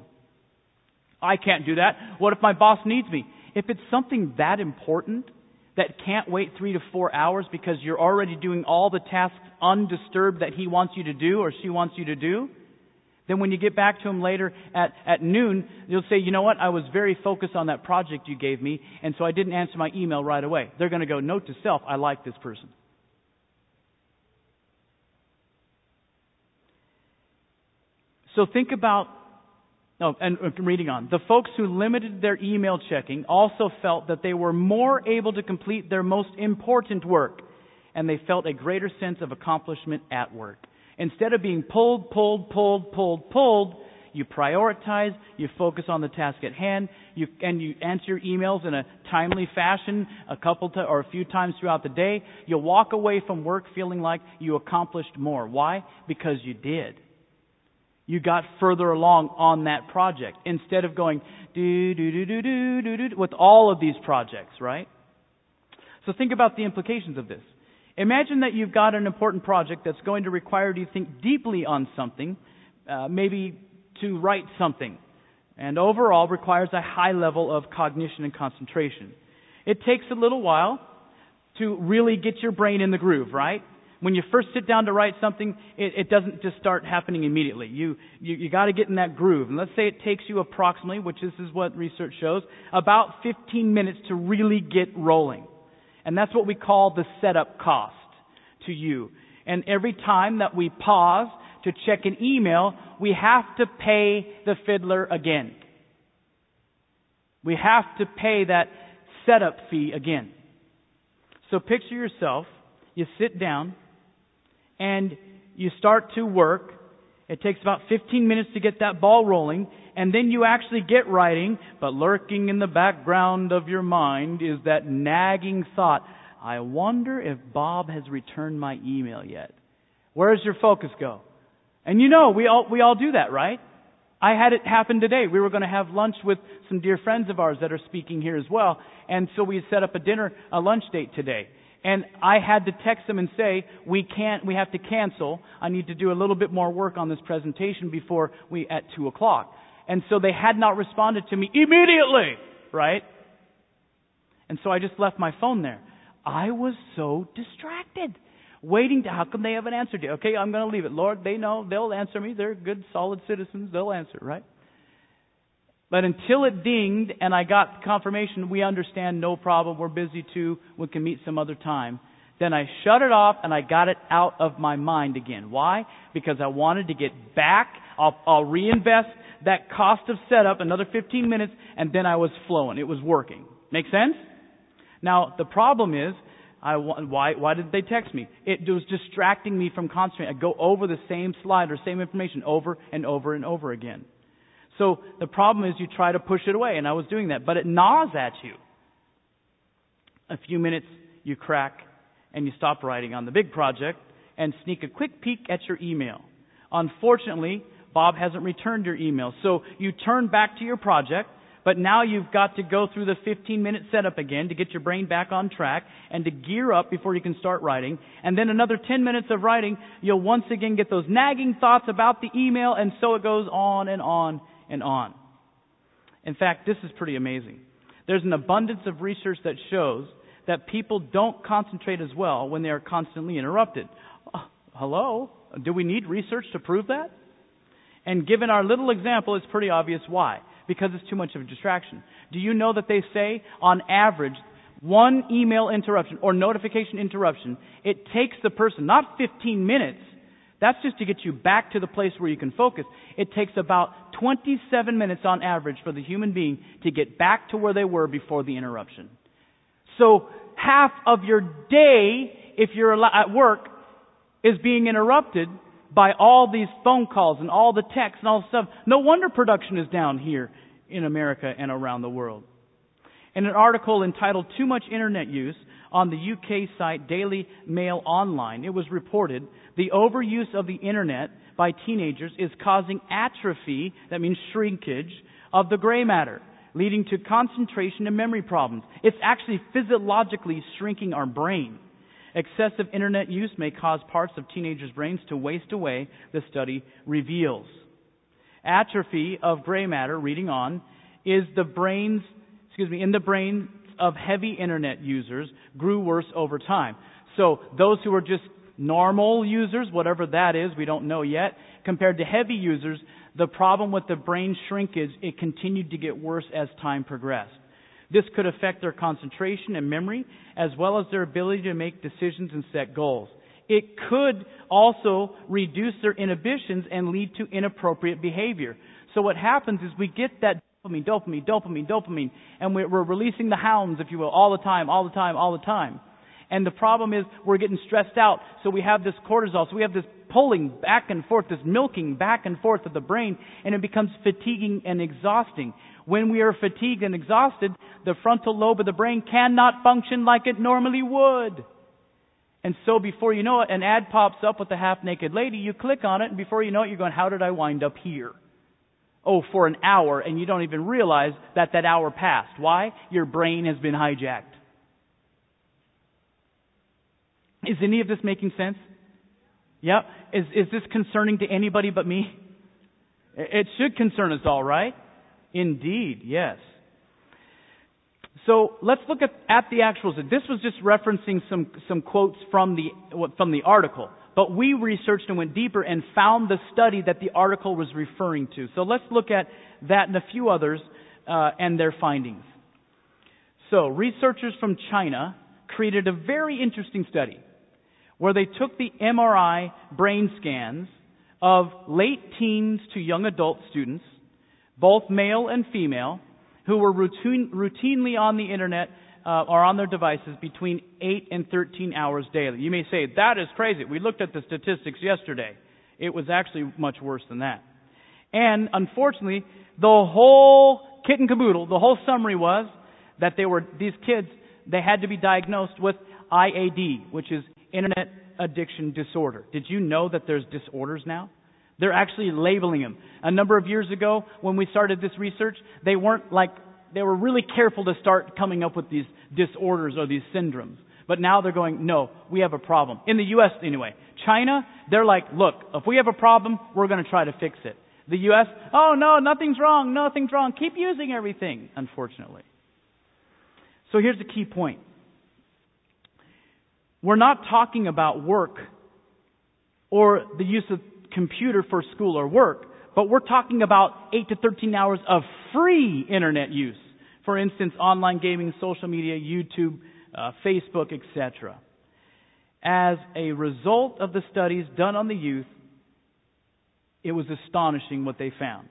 I can't do that. What if my boss needs me? If it's something that important that can't wait three to four hours because you're already doing all the tasks undisturbed that he wants you to do or she wants you to do, then when you get back to him later at, at noon, you'll say, you know what, I was very focused on that project you gave me, and so I didn't answer my email right away. They're going to go, note to self, I like this person. So think about, oh, and I'm reading on. The folks who limited their email checking also felt that they were more able to complete their most important work, and they felt a greater sense of accomplishment at work. Instead of being pulled, pulled, pulled, pulled, pulled, you prioritize, you focus on the task at hand, you, and you answer your emails in a timely fashion a couple to, or a few times throughout the day. You'll walk away from work feeling like you accomplished more. Why? Because you did. You got further along on that project instead of going do do do do do do do with all of these projects, right? So think about the implications of this. Imagine that you've got an important project that's going to require you to think deeply on something, uh, maybe to write something, and overall requires a high level of cognition and concentration. It takes a little while to really get your brain in the groove, right? When you first sit down to write something, it, it doesn't just start happening immediately. You you, you got to get in that groove. And let's say it takes you approximately, which this is what research shows, about fifteen minutes to really get rolling. And that's what we call the setup cost to you. And every time that we pause to check an email, we have to pay the fiddler again. We have to pay that setup fee again. So picture yourself, you sit down, and you start to work. It takes about fifteen minutes to get that ball rolling, and then you actually get writing, but lurking in the background of your mind is that nagging thought, I wonder if Bob has returned my email yet. Where does your focus go? And you know, we all we all do that, right? I had it happen today. We were going to have lunch with some dear friends of ours that are speaking here as well, and so we set up a dinner, a lunch date today. And I had to text them and say, we can't, we have to cancel. I need to do a little bit more work on this presentation before we, at two o'clock. And so they had not responded to me immediately, right? And so I just left my phone there. I was so distracted. Waiting to, how come they haven't answered you? Okay, I'm going to leave it. Lord, they know, they'll answer me. They're good, solid citizens. They'll answer, right? But until it dinged and I got confirmation, we understand, no problem, we're busy too, we can meet some other time. Then I shut it off and I got it out of my mind again. Why? Because I wanted to get back. I'll, I'll reinvest that cost of setup, another fifteen minutes, and then I was flowing. It was working. Make sense? Now, the problem is, I, why, why did they text me? It was distracting me from concentrating. I'd go over the same slide or same information over and over and over again. So the problem is you try to push it away, and I was doing that. But it gnaws at you. A few minutes, you crack, and you stop writing on the big project and sneak a quick peek at your email. Unfortunately, Bob hasn't returned your email. So you turn back to your project, but now you've got to go through the fifteen-minute setup again to get your brain back on track and to gear up before you can start writing. And then another ten minutes of writing, you'll once again get those nagging thoughts about the email, and so it goes on and on and on. In fact, this is pretty amazing. There's an abundance of research that shows that people don't concentrate as well when they are constantly interrupted. Oh, hello? Do we need research to prove that? And given our little example, it's pretty obvious why. Because it's too much of a distraction. Do you know that they say, on average, one email interruption or notification interruption, it takes the person, not fifteen minutes, that's just to get you back to the place where you can focus. It takes about twenty-seven minutes on average for the human being to get back to where they were before the interruption. So half of your day, if you're at work, is being interrupted by all these phone calls and all the texts and all the stuff. No wonder production is down here in America and around the world. In an article entitled Too Much Internet Use on the U K site Daily Mail Online, it was reported the overuse of the Internet by teenagers is causing atrophy, that means shrinkage, of the gray matter, leading to concentration and memory problems. It's actually physiologically shrinking our brain. Excessive Internet use may cause parts of teenagers' brains to waste away, the study reveals. Atrophy of gray matter, reading on, is the brains, excuse me, in the brains of heavy Internet users grew worse over time. So those who are just normal users, whatever that is, we don't know yet, compared to heavy users, the problem with the brain shrinkage, it continued to get worse as time progressed. This could affect their concentration and memory, as well as their ability to make decisions and set goals. It could also reduce their inhibitions and lead to inappropriate behavior. So what happens is we get that dopamine, dopamine, dopamine, dopamine, and we're releasing the hounds, if you will, all the time, all the time, all the time. And the problem is we're getting stressed out, so we have this cortisol, so we have this pulling back and forth, this milking back and forth of the brain, and it becomes fatiguing and exhausting. When we are fatigued and exhausted, the frontal lobe of the brain cannot function like it normally would. And so before you know it, an ad pops up with a half-naked lady, you click on it, and before you know it, you're going, how did I wind up here? Oh, for an hour, and you don't even realize that that hour passed. Why? Your brain has been hijacked. Is any of this making sense? Yeah? Is, is this concerning to anybody but me? It should concern us all, right? Indeed, yes. So let's look at, at the actuals. This was just referencing some, some quotes from the, from the article. But we researched and went deeper and found the study that the article was referring to. So let's look at that and a few others uh, and their findings. So researchers from China created a very interesting study where they took the M R I brain scans of late teens to young adult students, both male and female, who were routine, routinely on the Internet uh, or on their devices between eight and thirteen hours daily. You may say, that is crazy. We looked at the statistics yesterday. It was actually much worse than that. And unfortunately, the whole kit and caboodle, the whole summary was that they were these kids, they had to be diagnosed with I A D, which is Internet Addiction Disorder. Did you know that there's disorders now? They're actually labeling them. A number of years ago, when we started this research, they weren't like, they were really careful to start coming up with these disorders or these syndromes. But now they're going, no, we have a problem. In the U S anyway. China, they're like, look, if we have a problem, we're going to try to fix it. The U S, oh no, nothing's wrong, nothing's wrong. Keep using everything, unfortunately. So here's the key point. We're not talking about work or the use of computer for school or work, but we're talking about eight to thirteen hours of free internet use. For instance, online gaming, social media, YouTube, uh, Facebook, et cetera. As a result of the studies done on the youth, it was astonishing what they found.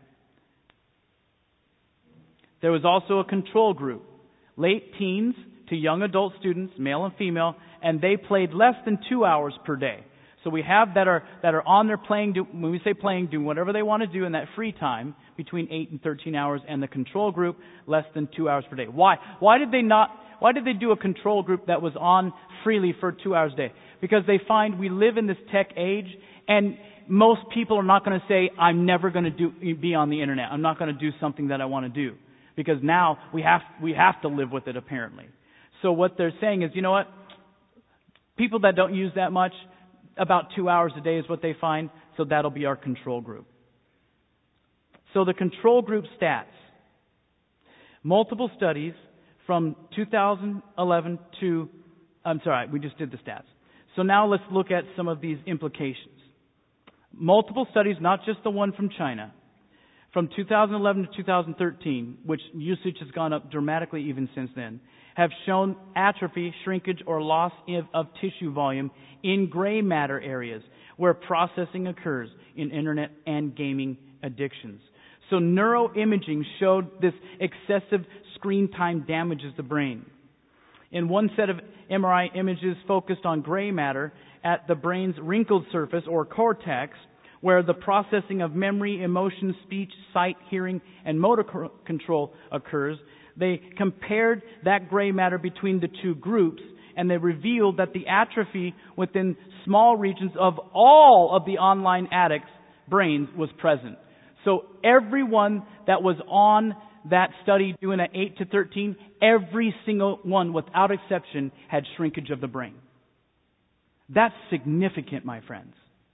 There was also a control group, late teens to young adult students, male and female, and they played less than two hours per day. So we have that are that are on there playing, do, when we say playing, doing whatever they want to do in that free time, between eight and thirteen hours, and the control group, less than two hours per day. Why? Why did they not, why did they do a control group that was on freely for two hours a day? Because they find we live in this tech age, and most people are not going to say, I'm never going to do be on the internet. I'm not going to do something that I want to do. Because now we have we have to live with it, apparently. So what they're saying is, you know what? People that don't use that much, about two hours a day is what they find, so that'll be our control group. So the control group stats. Multiple studies from two thousand eleven to, I'm sorry, we just did the stats. So now let's look at some of these implications. Multiple studies, not just the one from China, from two thousand eleven to two thousand thirteen, which usage has gone up dramatically even since then, have shown atrophy, shrinkage, or loss of, of tissue volume in gray matter areas where processing occurs in internet and gaming addictions. So neuroimaging showed this excessive screen time damages the brain. In one set of M R I images focused on gray matter at the brain's wrinkled surface, or cortex, where the processing of memory, emotion, speech, sight, hearing, and motor co- control occurs, they compared that gray matter between the two groups, and they revealed that the atrophy within small regions of all of the online addicts' brains was present. So everyone that was on that study doing at eight to thirteen, every single one, without exception, had shrinkage of the brain. That's significant, my friends.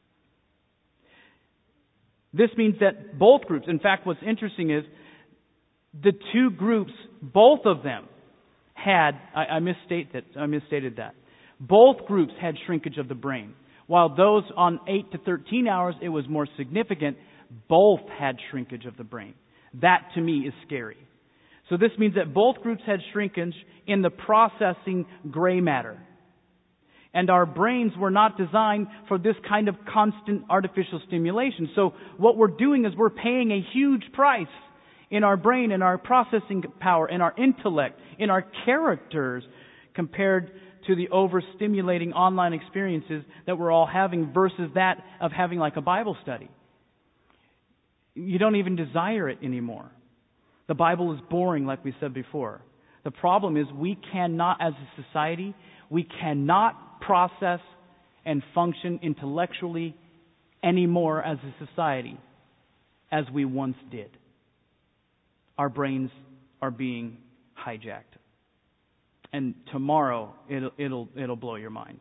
This means that both groups, in fact, what's interesting is the two groups, both of them had, I, I misstate that, I misstated that. Both groups had shrinkage of the brain. While those on eight to thirteen hours, it was more significant, both had shrinkage of the brain. That, to me, is scary. So this means that both groups had shrinkage in the processing gray matter. And our brains were not designed for this kind of constant artificial stimulation. So what we're doing is we're paying a huge price in our brain, in our processing power, in our intellect, in our characters, compared to the overstimulating online experiences that we're all having versus that of having like a Bible study. You don't even desire it anymore. The Bible is boring, like we said before. The problem is we cannot, as a society, we cannot process and function intellectually anymore as a society as we once did. Our brains are being hijacked. And tomorrow it'll it'll it'll blow your mind.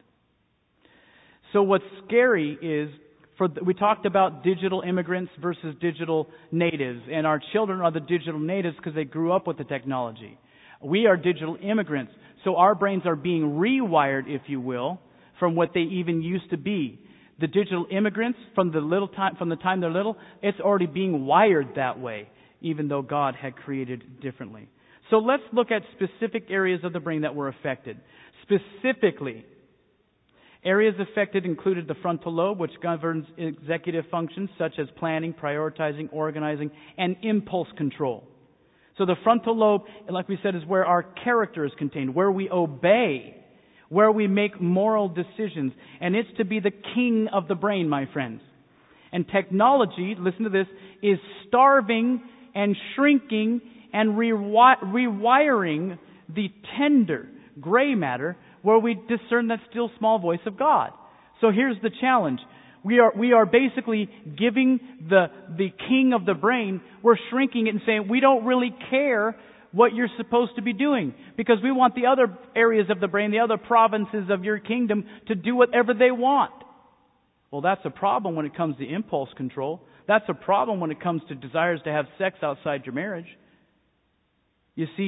So what's scary is, for the, we talked about digital immigrants versus digital natives, and our children are the digital natives because they grew up with the technology. We are digital immigrants, so our brains are being rewired, if you will, from what they even used to be. The digital immigrants, from the little time, from the time they're little, it's already being wired that way, even though God had created differently. So let's look at specific areas of the brain that were affected. Specifically, areas affected included the frontal lobe, which governs executive functions such as planning, prioritizing, organizing, and impulse control. So the frontal lobe, like we said, is where our character is contained, where we obey, where we make moral decisions. And it's to be the king of the brain, my friends. And technology, listen to this, is starving and shrinking and rewi- rewiring the tender gray matter where we discern that still small voice of God. So here's the challenge. We are we are basically giving the the king of the brain, we're shrinking it and saying we don't really care what you're supposed to be doing because we want the other areas of the brain, the other provinces of your kingdom to do whatever they want. Well, that's a problem when it comes to impulse control. That's a problem when it comes to desires to have sex outside your marriage. You see,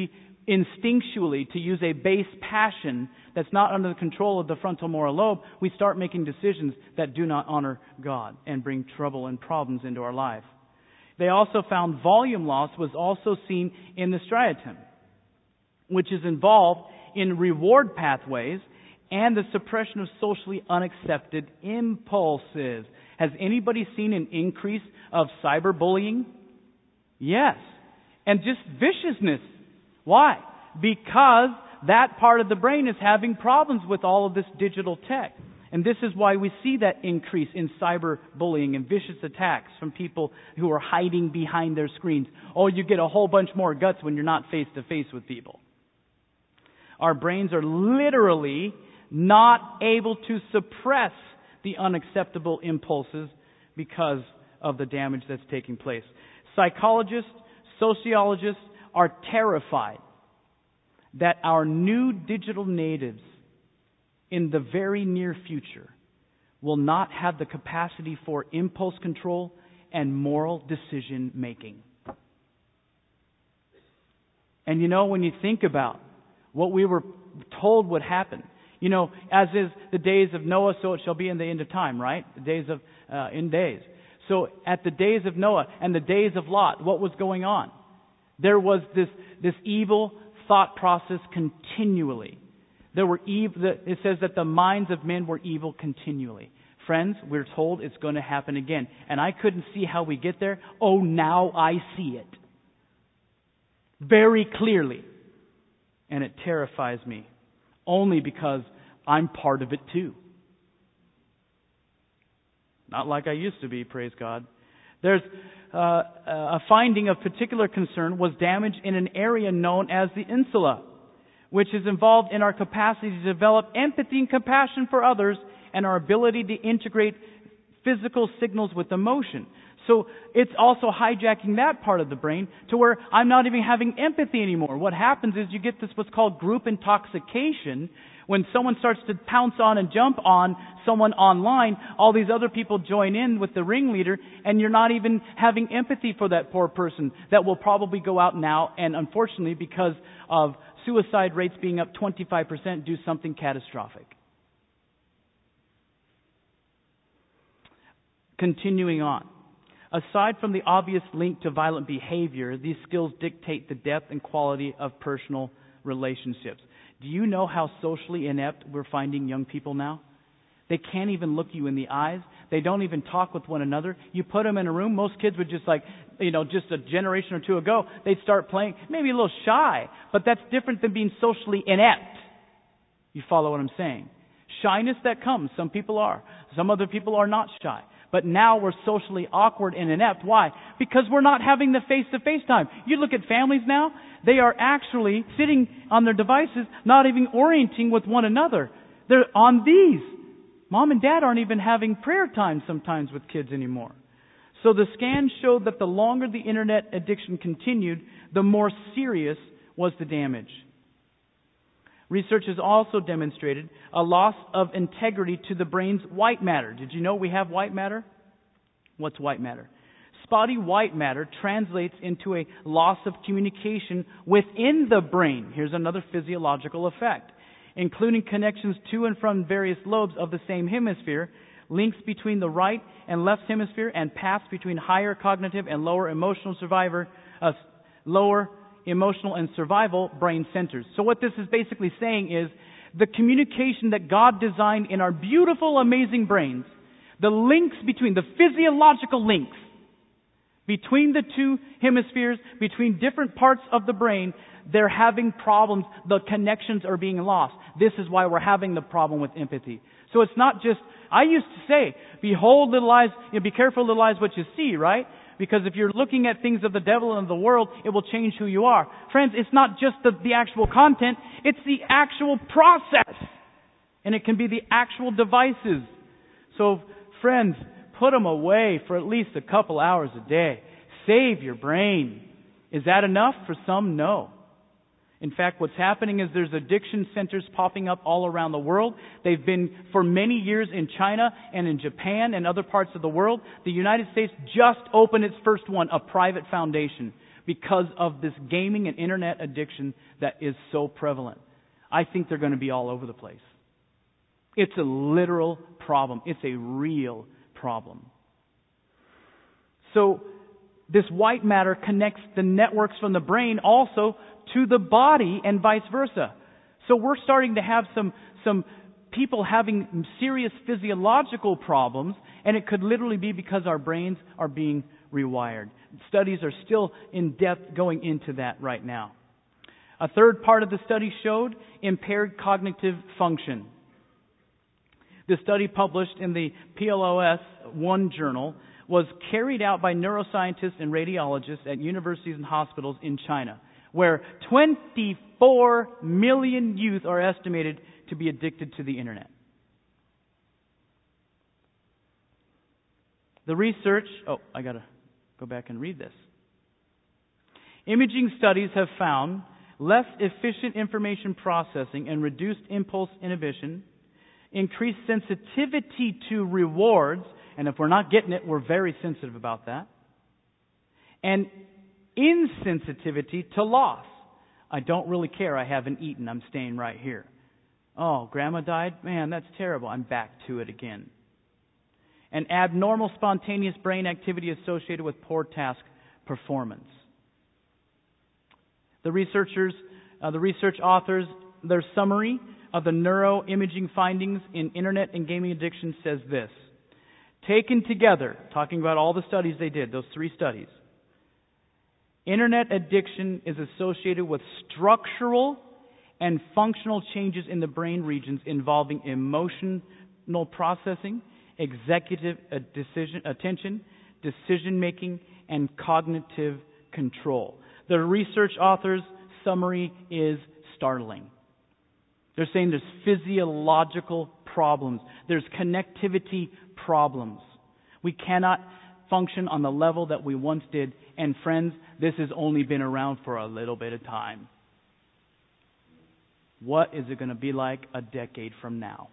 instinctually, to use a base passion that's not under the control of the frontal moral lobe, we start making decisions that do not honor God and bring trouble and problems into our life. They also found volume loss was also seen in the striatum, which is involved in reward pathways and the suppression of socially unaccepted impulses. Has anybody seen an increase of cyberbullying? Yes. And just viciousness. Why? Because that part of the brain is having problems with all of this digital tech. And this is why we see that increase in cyberbullying and vicious attacks from people who are hiding behind their screens. Oh, you get a whole bunch more guts when you're not face to face with people. Our brains are literally not able to suppress the unacceptable impulses because of the damage that's taking place. Psychologists, sociologists are terrified that our new digital natives in the very near future will not have the capacity for impulse control and moral decision making. And you know, when you think about what we were told would happen, you know, as is the days of Noah, so it shall be in the end of time, right? The days of, uh, in days. So at the days of Noah and the days of Lot, what was going on? There was this, this evil thought process continually. There were evil, it says that the minds of men were evil continually. Friends, we're told it's going to happen again. And I couldn't see how we get there. Oh, now I see it. Very clearly. And it terrifies me. Only because I'm part of it too. Not like I used to be, praise God. There's uh, a finding of particular concern was damage in an area known as the insula, which is involved in our capacity to develop empathy and compassion for others and our ability to integrate physical signals with emotion. So it's also hijacking that part of the brain to where I'm not even having empathy anymore. What happens is you get this what's called group intoxication. When someone starts to pounce on and jump on someone online, all these other people join in with the ringleader, and you're not even having empathy for that poor person that will probably go out now and, unfortunately, because of suicide rates being up twenty-five percent, do something catastrophic. Continuing on. Aside from the obvious link to violent behavior, these skills dictate the depth and quality of personal relationships. Do you know how socially inept we're finding young people now? They can't even look you in the eyes. They don't even talk with one another. You put them in a room, most kids would just like, you know, just a generation or two ago, they'd start playing, maybe a little shy, but that's different than being socially inept. You follow what I'm saying? Shyness that comes. Some people are. Some other people are not shy. But now we're socially awkward and inept. Why? Because we're not having the face-to-face time. You look at families now, they are actually sitting on their devices, not even orienting with one another. They're on these. Mom and dad aren't even having prayer time sometimes with kids anymore. So the scan showed that the longer the internet addiction continued, the more serious was the damage. Research has also demonstrated a loss of integrity to the brain's white matter. Did you know we have white matter? What's white matter? Spotty white matter translates into a loss of communication within the brain. Here's another physiological effect, including connections to and from various lobes of the same hemisphere, links between the right and left hemisphere, and paths between higher cognitive and lower emotional survivor, uh, lower emotional and survival brain centers. So what this is basically saying is the communication that God designed in our beautiful, amazing brains, the links between, the physiological links between the two hemispheres, between different parts of the brain, they're having problems. The connections are being lost. This is why we're having the problem with empathy. So it's not just, I used to say, behold little eyes, you know, be careful little eyes what you see, right? Because if you're looking at things of the devil and of the world, it will change who you are. Friends, it's not just the, the actual content, it's the actual process. And it can be the actual devices. So, friends, put them away for at least a couple hours a day. Save your brain. Is that enough? For some, no. In fact, what's happening is there's addiction centers popping up all around the world. They've been for many years in China and in Japan and other parts of the world. The United States just opened its first one, a private foundation. because of this gaming and internet addiction that is so prevalent. I think they're going to be all over the place. It's a literal problem. It's a real problem. So this white matter connects the networks from the brain also to the body and vice versa. So we're starting to have some some people having serious physiological problems, and it could literally be because our brains are being rewired. Studies are still in depth going into that right now. A third part of the study showed impaired cognitive function. The study, published in the P L O S one journal, was carried out by neuroscientists and radiologists at universities and hospitals in China, where twenty-four million youth are estimated to be addicted to the internet. The research, oh, I got to go back and read this. Imaging studies have found less efficient information processing and reduced impulse inhibition, increased sensitivity to rewards, and if we're not getting it, we're very sensitive about that, and insensitivity to loss. I don't really care. I haven't eaten. I'm staying right here. Oh, grandma died? Man, that's terrible. I'm back to it again. And abnormal spontaneous brain activity associated with poor task performance. The researchers, uh, the research authors, their summary of the neuroimaging findings in internet and gaming addiction says this. Taken together, talking about all the studies they did, those three studies, internet addiction is associated with structural and functional changes in the brain regions involving emotional processing, executive decision, attention, decision-making, and cognitive control. The research author's summary is startling. They're saying there's physiological problems. There's connectivity problems. We cannot function on the level that we once did. And friends, this has only been around for a little bit of time. What is it going to be like a decade from now?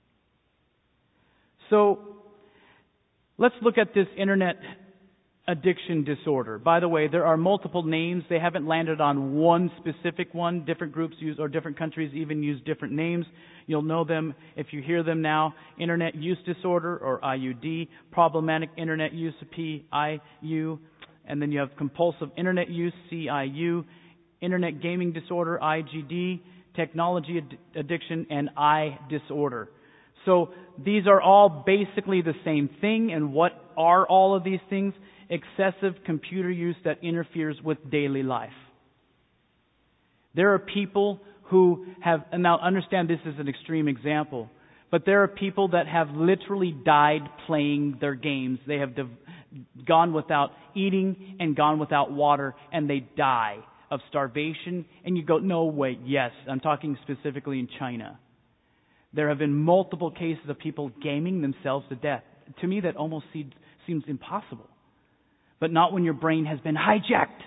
So, let's look at this internet addiction disorder. By the way, there are multiple names. They haven't landed on one specific one. Different groups use, or different countries even use different names. You'll know them if you hear them now. Internet use disorder, or I U D. Problematic internet use, P I U. And then you have compulsive internet use, C I U. Internet gaming disorder, I G D. Technology ad- addiction, and I disorder. So these are all basically the same thing. And what are all of these things? Excessive computer use that interferes with daily life. There are people who have, and now understand this is an extreme example, but there are people that have literally died playing their games. They have div- gone without eating and gone without water, and they die of starvation. And you go, no, wait, yes, I'm talking specifically in China. There have been multiple cases of people gaming themselves to death. To me, that almost seems, seems impossible. But not when your brain has been hijacked.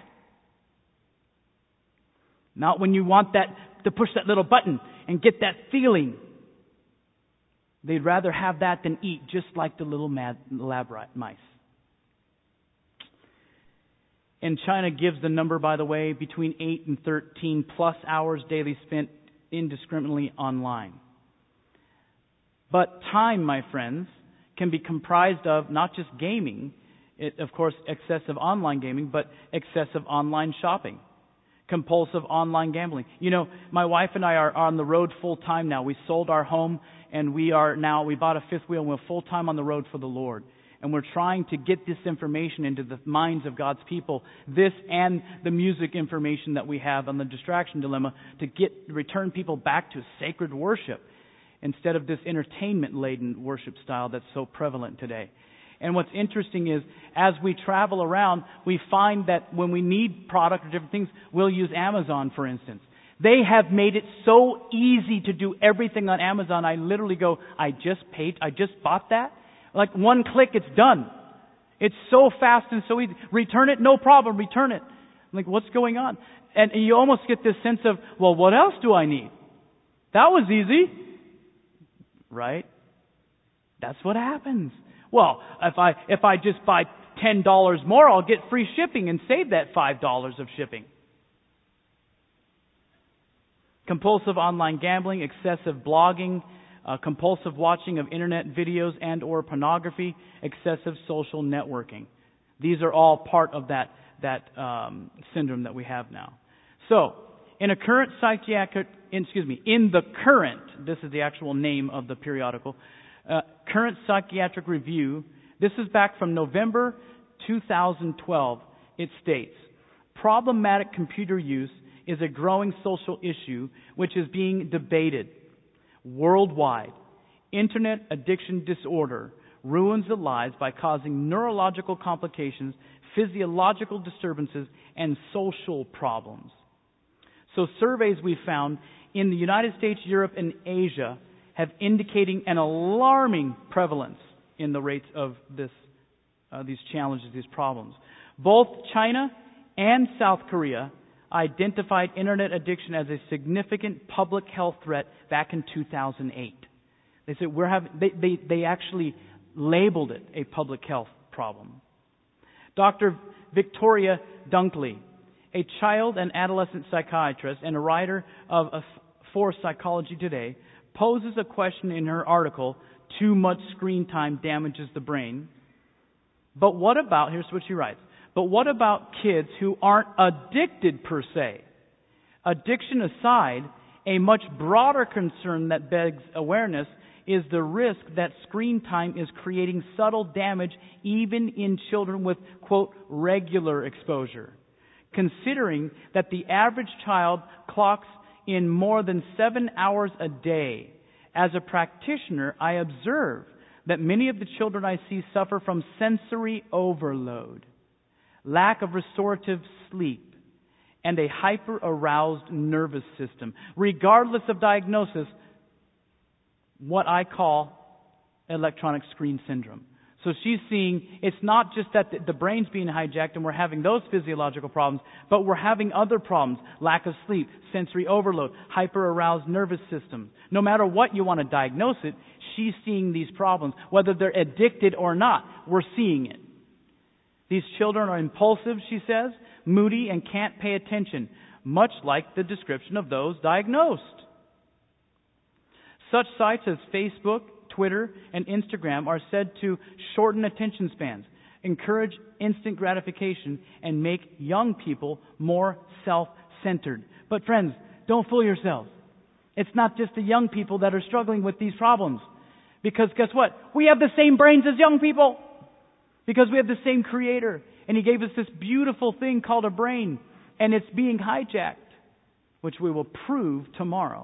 Not when you want that to push that little button and get that feeling. They'd rather have that than eat, just like the little mad lab mice. And China gives the number, by the way, between eight and thirteen plus hours daily spent indiscriminately online. But time, my friends, can be comprised of not just gaming, it, of course, excessive online gaming, but excessive online shopping, compulsive online gambling. You know, my wife and I are on the road full time now. We sold our home, and we are now, we bought a fifth wheel, and we're full time on the road for the Lord. And we're trying to get this information into the minds of God's people, this and the music information that we have on the distraction dilemma, to get return people back to sacred worship instead of this entertainment-laden worship style that's so prevalent today. And what's interesting is, as we travel around, we find that when we need product or different things, we'll use Amazon, for instance. They have made it so easy to do everything on Amazon. I literally go, I just paid, I just bought that. Like one click, it's done. It's so fast and so easy. Return it, no problem, return it. I'm like, what's going on? And you almost get this sense of, well, what else do I need? That was easy. Right? That's what happens. Well, if I if I just buy ten dollars more, I'll get free shipping and save that five dollars of shipping. Compulsive online gambling, excessive blogging, uh, compulsive watching of internet videos and or pornography, excessive social networking. These are all part of that, that um, syndrome that we have now. So, in a current psychiatric, excuse me, in the current, this is the actual name of the periodical, uh, current psychiatric review, this is back from November two thousand twelve, it states, problematic computer use is a growing social issue which is being debated worldwide. Internet addiction disorder ruins the lives by causing neurological complications, physiological disturbances, and social problems. So surveys we found in the United States, Europe, and Asia have indicating an alarming prevalence in the rates of this, uh, these challenges, these problems. Both China and South Korea identified internet addiction as a significant public health threat back in two thousand eight. They said we're having, they, they, they actually labeled it a public health problem. Doctor Victoria Dunkley, a child and adolescent psychiatrist and a writer of a, for Psychology Today, poses a question in her article, "Too much screen time damages the brain." But what about, here's what she writes, but what about kids who aren't addicted per se? Addiction aside, a much broader concern that begs awareness is the risk that screen time is creating subtle damage even in children with, quote, regular exposure. Considering that the average child clocks in more than seven hours a day, as a practitioner, I observe that many of the children I see suffer from sensory overload, lack of restorative sleep, and a hyper-aroused nervous system, regardless of diagnosis, what I call electronic screen syndrome. So she's seeing it's not just that the brain's being hijacked and we're having those physiological problems, but we're having other problems, lack of sleep, sensory overload, hyper-aroused nervous system. No matter what you want to diagnose it, she's seeing these problems. Whether they're addicted or not, we're seeing it. These children are impulsive, she says, moody, and can't pay attention, much like the description of those diagnosed. Such sites as Facebook, Twitter, and Instagram are said to shorten attention spans, encourage instant gratification, and make young people more self-centered. But friends, don't fool yourselves. It's not just the young people that are struggling with these problems. Because guess what? We have the same brains as young people. Because we have the same Creator. And He gave us this beautiful thing called a brain. And it's being hijacked, which we will prove tomorrow.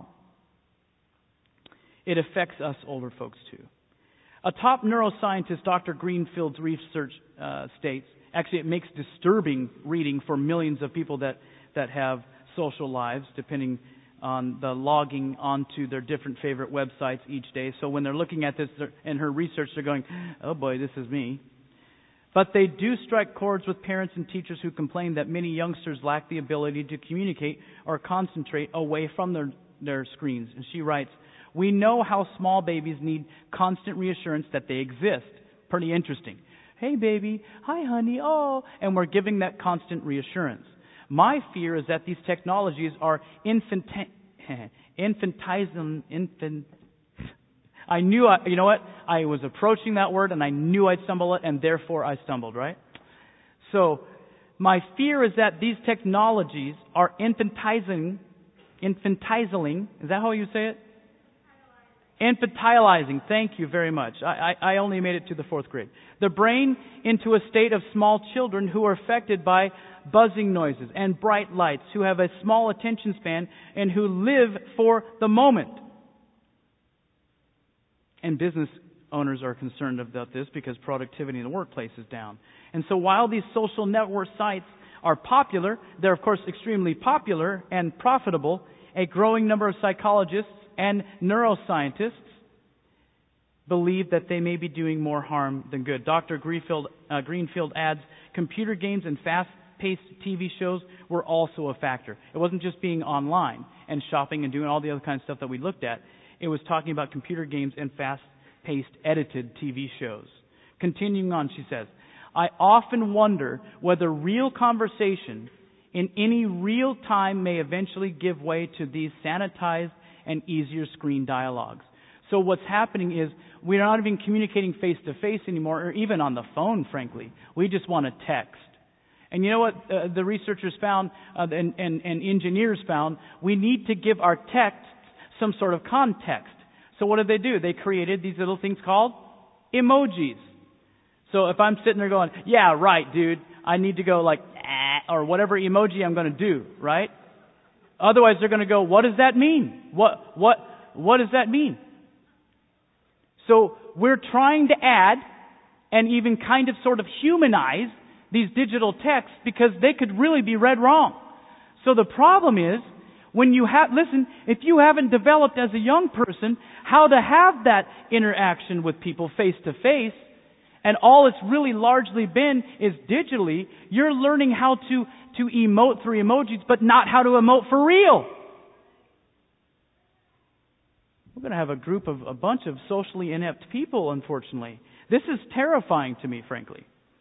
It affects us older folks too. A top neuroscientist, Doctor Greenfield's research uh, states, actually it makes disturbing reading for millions of people that, that have social lives, depending on the logging onto their different favorite websites each day. So when they're looking at this in her research, they're going, oh boy, this is me. But they do strike chords with parents and teachers who complain that many youngsters lack the ability to communicate or concentrate away from their, their screens. And she writes, we know how small babies need constant reassurance that they exist. Pretty interesting. Hey, baby. Hi, honey. Oh. And we're giving that constant reassurance. My fear is that these technologies are infanti- infantilizing. Infant. I knew, I, you know what? I was approaching that word and I knew I'd stumble it, and therefore I stumbled, right? So, my fear is that these technologies are infantilizing. Infantilizing. Is that how you say it? Infantilizing. Thank you very much. I, I, I only made it to the fourth grade. The brain into a state of small children who are affected by buzzing noises and bright lights, who have a small attention span, and who live for the moment. And business owners are concerned about this because productivity in the workplace is down. And so while these social network sites are popular, they're of course extremely popular and profitable, a growing number of psychologists and neuroscientists believe that they may be doing more harm than good. Doctor Greenfield, uh, Greenfield adds, computer games and fast-paced T V shows were also a factor. It wasn't just being online and shopping and doing all the other kind of stuff that we looked at. It was talking about computer games and fast-paced edited T V shows. Continuing on, she says, I often wonder whether real conversation in any real time may eventually give way to these sanitized and easier screen dialogues. So what's happening is we're not even communicating face to face anymore, or even on the phone, frankly. We just want to text. And you know what uh, the researchers found uh, and, and, and engineers found? We need to give our text some sort of context. So what did they do? They created these little things called emojis. So if I'm sitting there going, yeah, right, dude, I need to go like, ah, or whatever emoji I'm going to do, right? Otherwise they're going to go, what does that mean? What, what, what does that mean? So we're trying to add and even kind of sort of humanize these digital texts because they could really be read wrong. So the problem is, when you have, listen, if you haven't developed as a young person how to have that interaction with people face to face, and all it's really largely been is digitally, you're learning how to, to emote through emojis, but not how to emote for real. We're going to have a group of, a bunch of socially inept people, unfortunately. This is terrifying to me, frankly.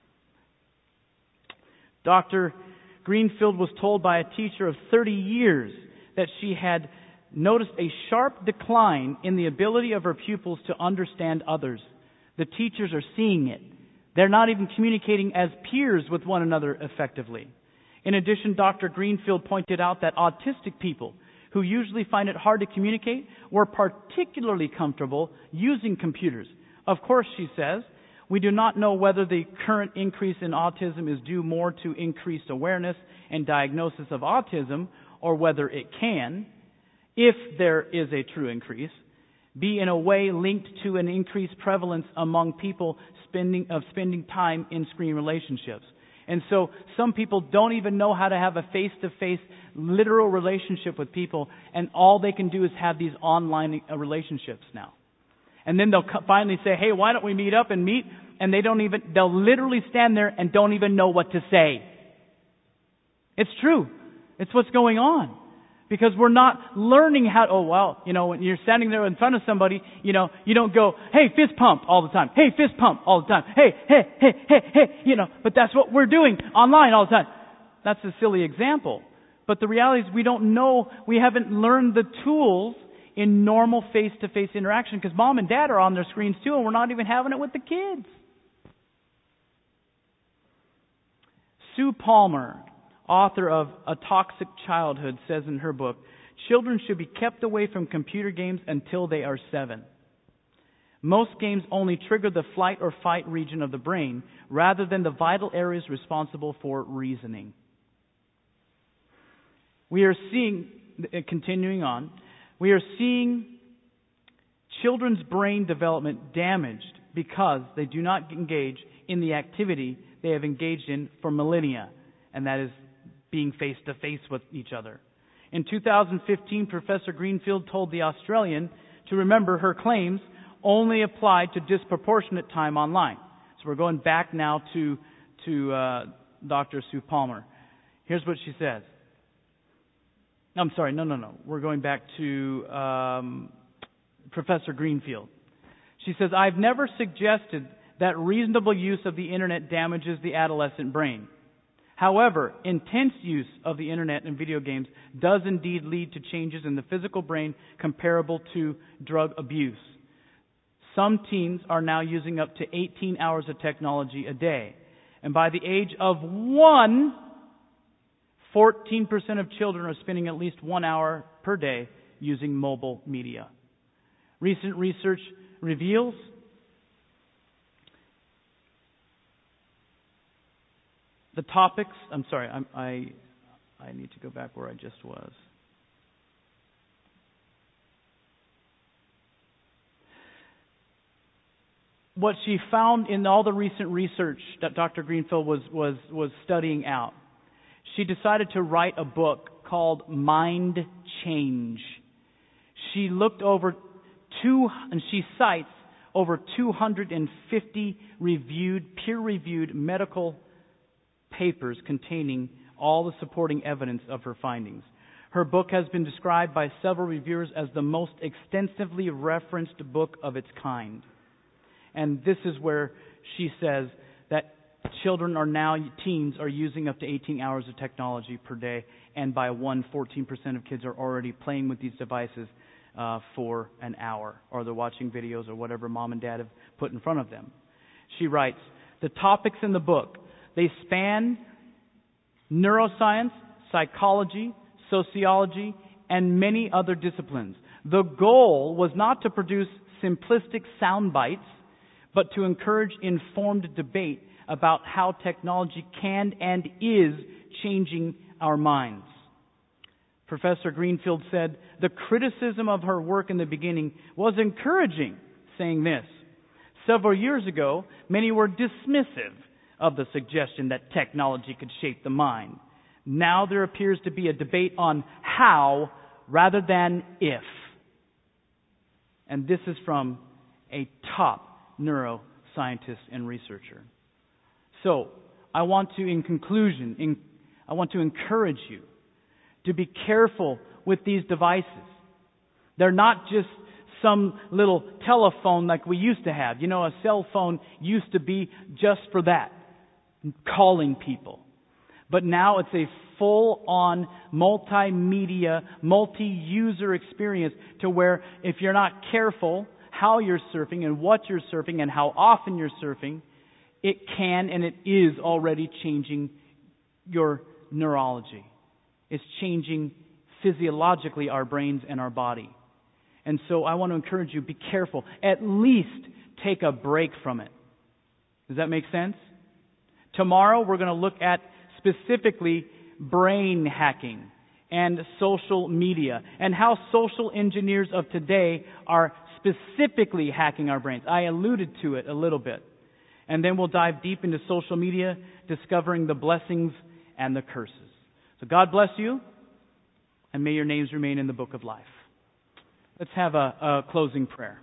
Doctor Greenfield was told by a teacher of thirty years that she had noticed a sharp decline in the ability of her pupils to understand others. The teachers are seeing it. They're not even communicating as peers with one another effectively. In addition, Doctor Greenfield pointed out that autistic people, who usually find it hard to communicate, were particularly comfortable using computers. Of course, she says, we do not know whether the current increase in autism is due more to increased awareness and diagnosis of autism, or whether it can, if there is a true increase, be in a way linked to an increased prevalence among people spending of spending time in screen relationships. And so some people don't even know how to have a face-to-face literal relationship with people, and all they can do is have these online relationships now. And then they'll finally say, hey, why don't we meet up and meet? And they don't even, they'll literally stand there and don't even know what to say. It's true. It's what's going on. Because we're not learning how, oh, well, you know, when you're standing there in front of somebody, you know, you don't go, hey, fist pump all the time. Hey, fist pump all the time. Hey, hey, hey, hey, hey, you know, but that's what we're doing online all the time. That's a silly example. But the reality is we don't know, we haven't learned the tools in normal face-to-face interaction because mom and dad are on their screens too, and we're not even having it with the kids. Sue Palmer, author of A Toxic Childhood, says in her book, children should be kept away from computer games until they are seven. Most games only trigger the flight or fight region of the brain rather than the vital areas responsible for reasoning. We are seeing, continuing on, we are seeing children's brain development damaged because they do not engage in the activity they have engaged in for millennia, and that is being face-to-face with each other. In two thousand fifteen, Professor Greenfield told The Australian to remember her claims only applied to disproportionate time online. So we're going back now to, to uh, Doctor Sue Palmer. Here's what she says. I'm sorry, no, no, no. We're going back to um, Professor Greenfield. She says, I've never suggested that reasonable use of the Internet damages the adolescent brain. However, intense use of the Internet and video games does indeed lead to changes in the physical brain comparable to drug abuse. Some teens are now using up to eighteen hours of technology a day. And by the age of one, fourteen percent of children are spending at least one hour per day using mobile media. Recent research reveals the topics, I'm sorry, I'm, I I need to go back where I just was. What she found in all the recent research that Doctor Greenfield was, was, was studying out, she decided to write a book called Mind Change. She looked over two, and she cites over two hundred fifty reviewed, peer-reviewed medical papers containing all the supporting evidence of her findings. Her book has been described by several reviewers as the most extensively referenced book of its kind. And this is where she says that children are now, teens are using up to eighteen hours of technology per day, and by one, fourteen percent of kids are already playing with these devices uh, for an hour, or they're watching videos or whatever mom and dad have put in front of them. She writes, the topics in the book, they span neuroscience, psychology, sociology, and many other disciplines. The goal was not to produce simplistic sound bites, but to encourage informed debate about how technology can and is changing our minds. Professor Greenfield said, the criticism of her work in the beginning was encouraging, saying this, several years ago, many were dismissive of the suggestion that technology could shape the mind. Now there appears to be a debate on how rather than if. And this is from a top neuroscientist and researcher. So, I want to, in conclusion, in, I want to encourage you to be careful with these devices. They're not just some little telephone like we used to have. You know, a cell phone used to be just for that, calling people. But now it's a full-on multimedia, multi-user experience to where if you're not careful how you're surfing and what you're surfing and how often you're surfing, it can and it is already changing your neurology. It's changing physiologically our brains and our body. And so I want to encourage you, be careful. At least take a break from it. Does that make sense? Tomorrow we're going to look at specifically brain hacking and social media and how social engineers of today are specifically hacking our brains. I alluded to it a little bit. And then we'll dive deep into social media, discovering the blessings and the curses. So God bless you, and may your names remain in the book of life. Let's have a, a closing prayer.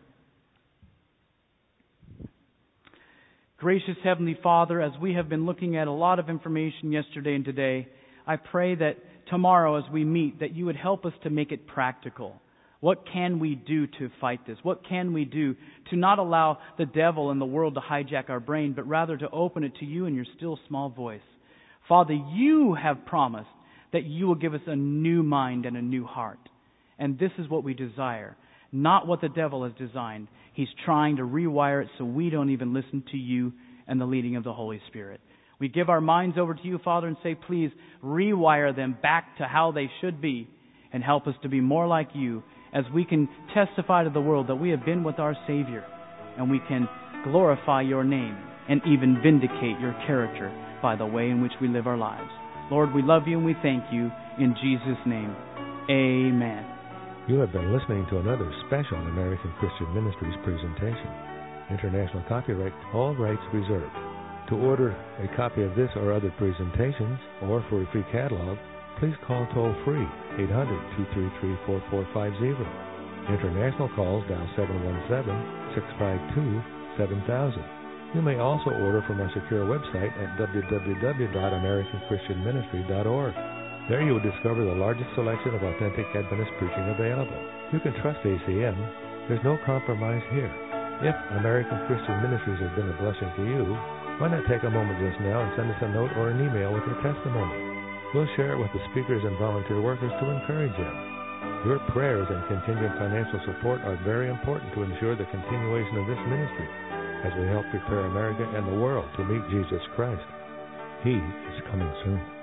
Gracious Heavenly Father, as we have been looking at a lot of information yesterday and today, I pray that tomorrow as we meet, that you would help us to make it practical. What can we do to fight this? What can we do to not allow the devil and the world to hijack our brain, but rather to open it to you in your still small voice? Father, you have promised that you will give us a new mind and a new heart. And this is what we desire, not what the devil has designed. He's trying to rewire it so we don't even listen to you and the leading of the Holy Spirit. We give our minds over to you, Father, and say, please rewire them back to how they should be and help us to be more like you as we can testify to the world that we have been with our Savior and we can glorify your name and even vindicate your character by the way in which we live our lives. Lord, we love you and we thank you in Jesus' name. Amen. You have been listening to another special American Christian Ministries presentation. International copyright, all rights reserved. To order a copy of this or other presentations, or for a free catalog, please call toll-free eight hundred, two three three, four four five zero. International calls dial seven one seven, six five two, seven thousand. You may also order from our secure website at w w w dot american christian ministry dot org. There you will discover the largest selection of authentic Adventist preaching available. You can trust A C M. There's no compromise here. If American Christian Ministries has been a blessing to you, why not take a moment just now and send us a note or an email with your testimony? We'll share it with the speakers and volunteer workers to encourage them. Your prayers and contingent financial support are very important to ensure the continuation of this ministry as we help prepare America and the world to meet Jesus Christ. He is coming soon.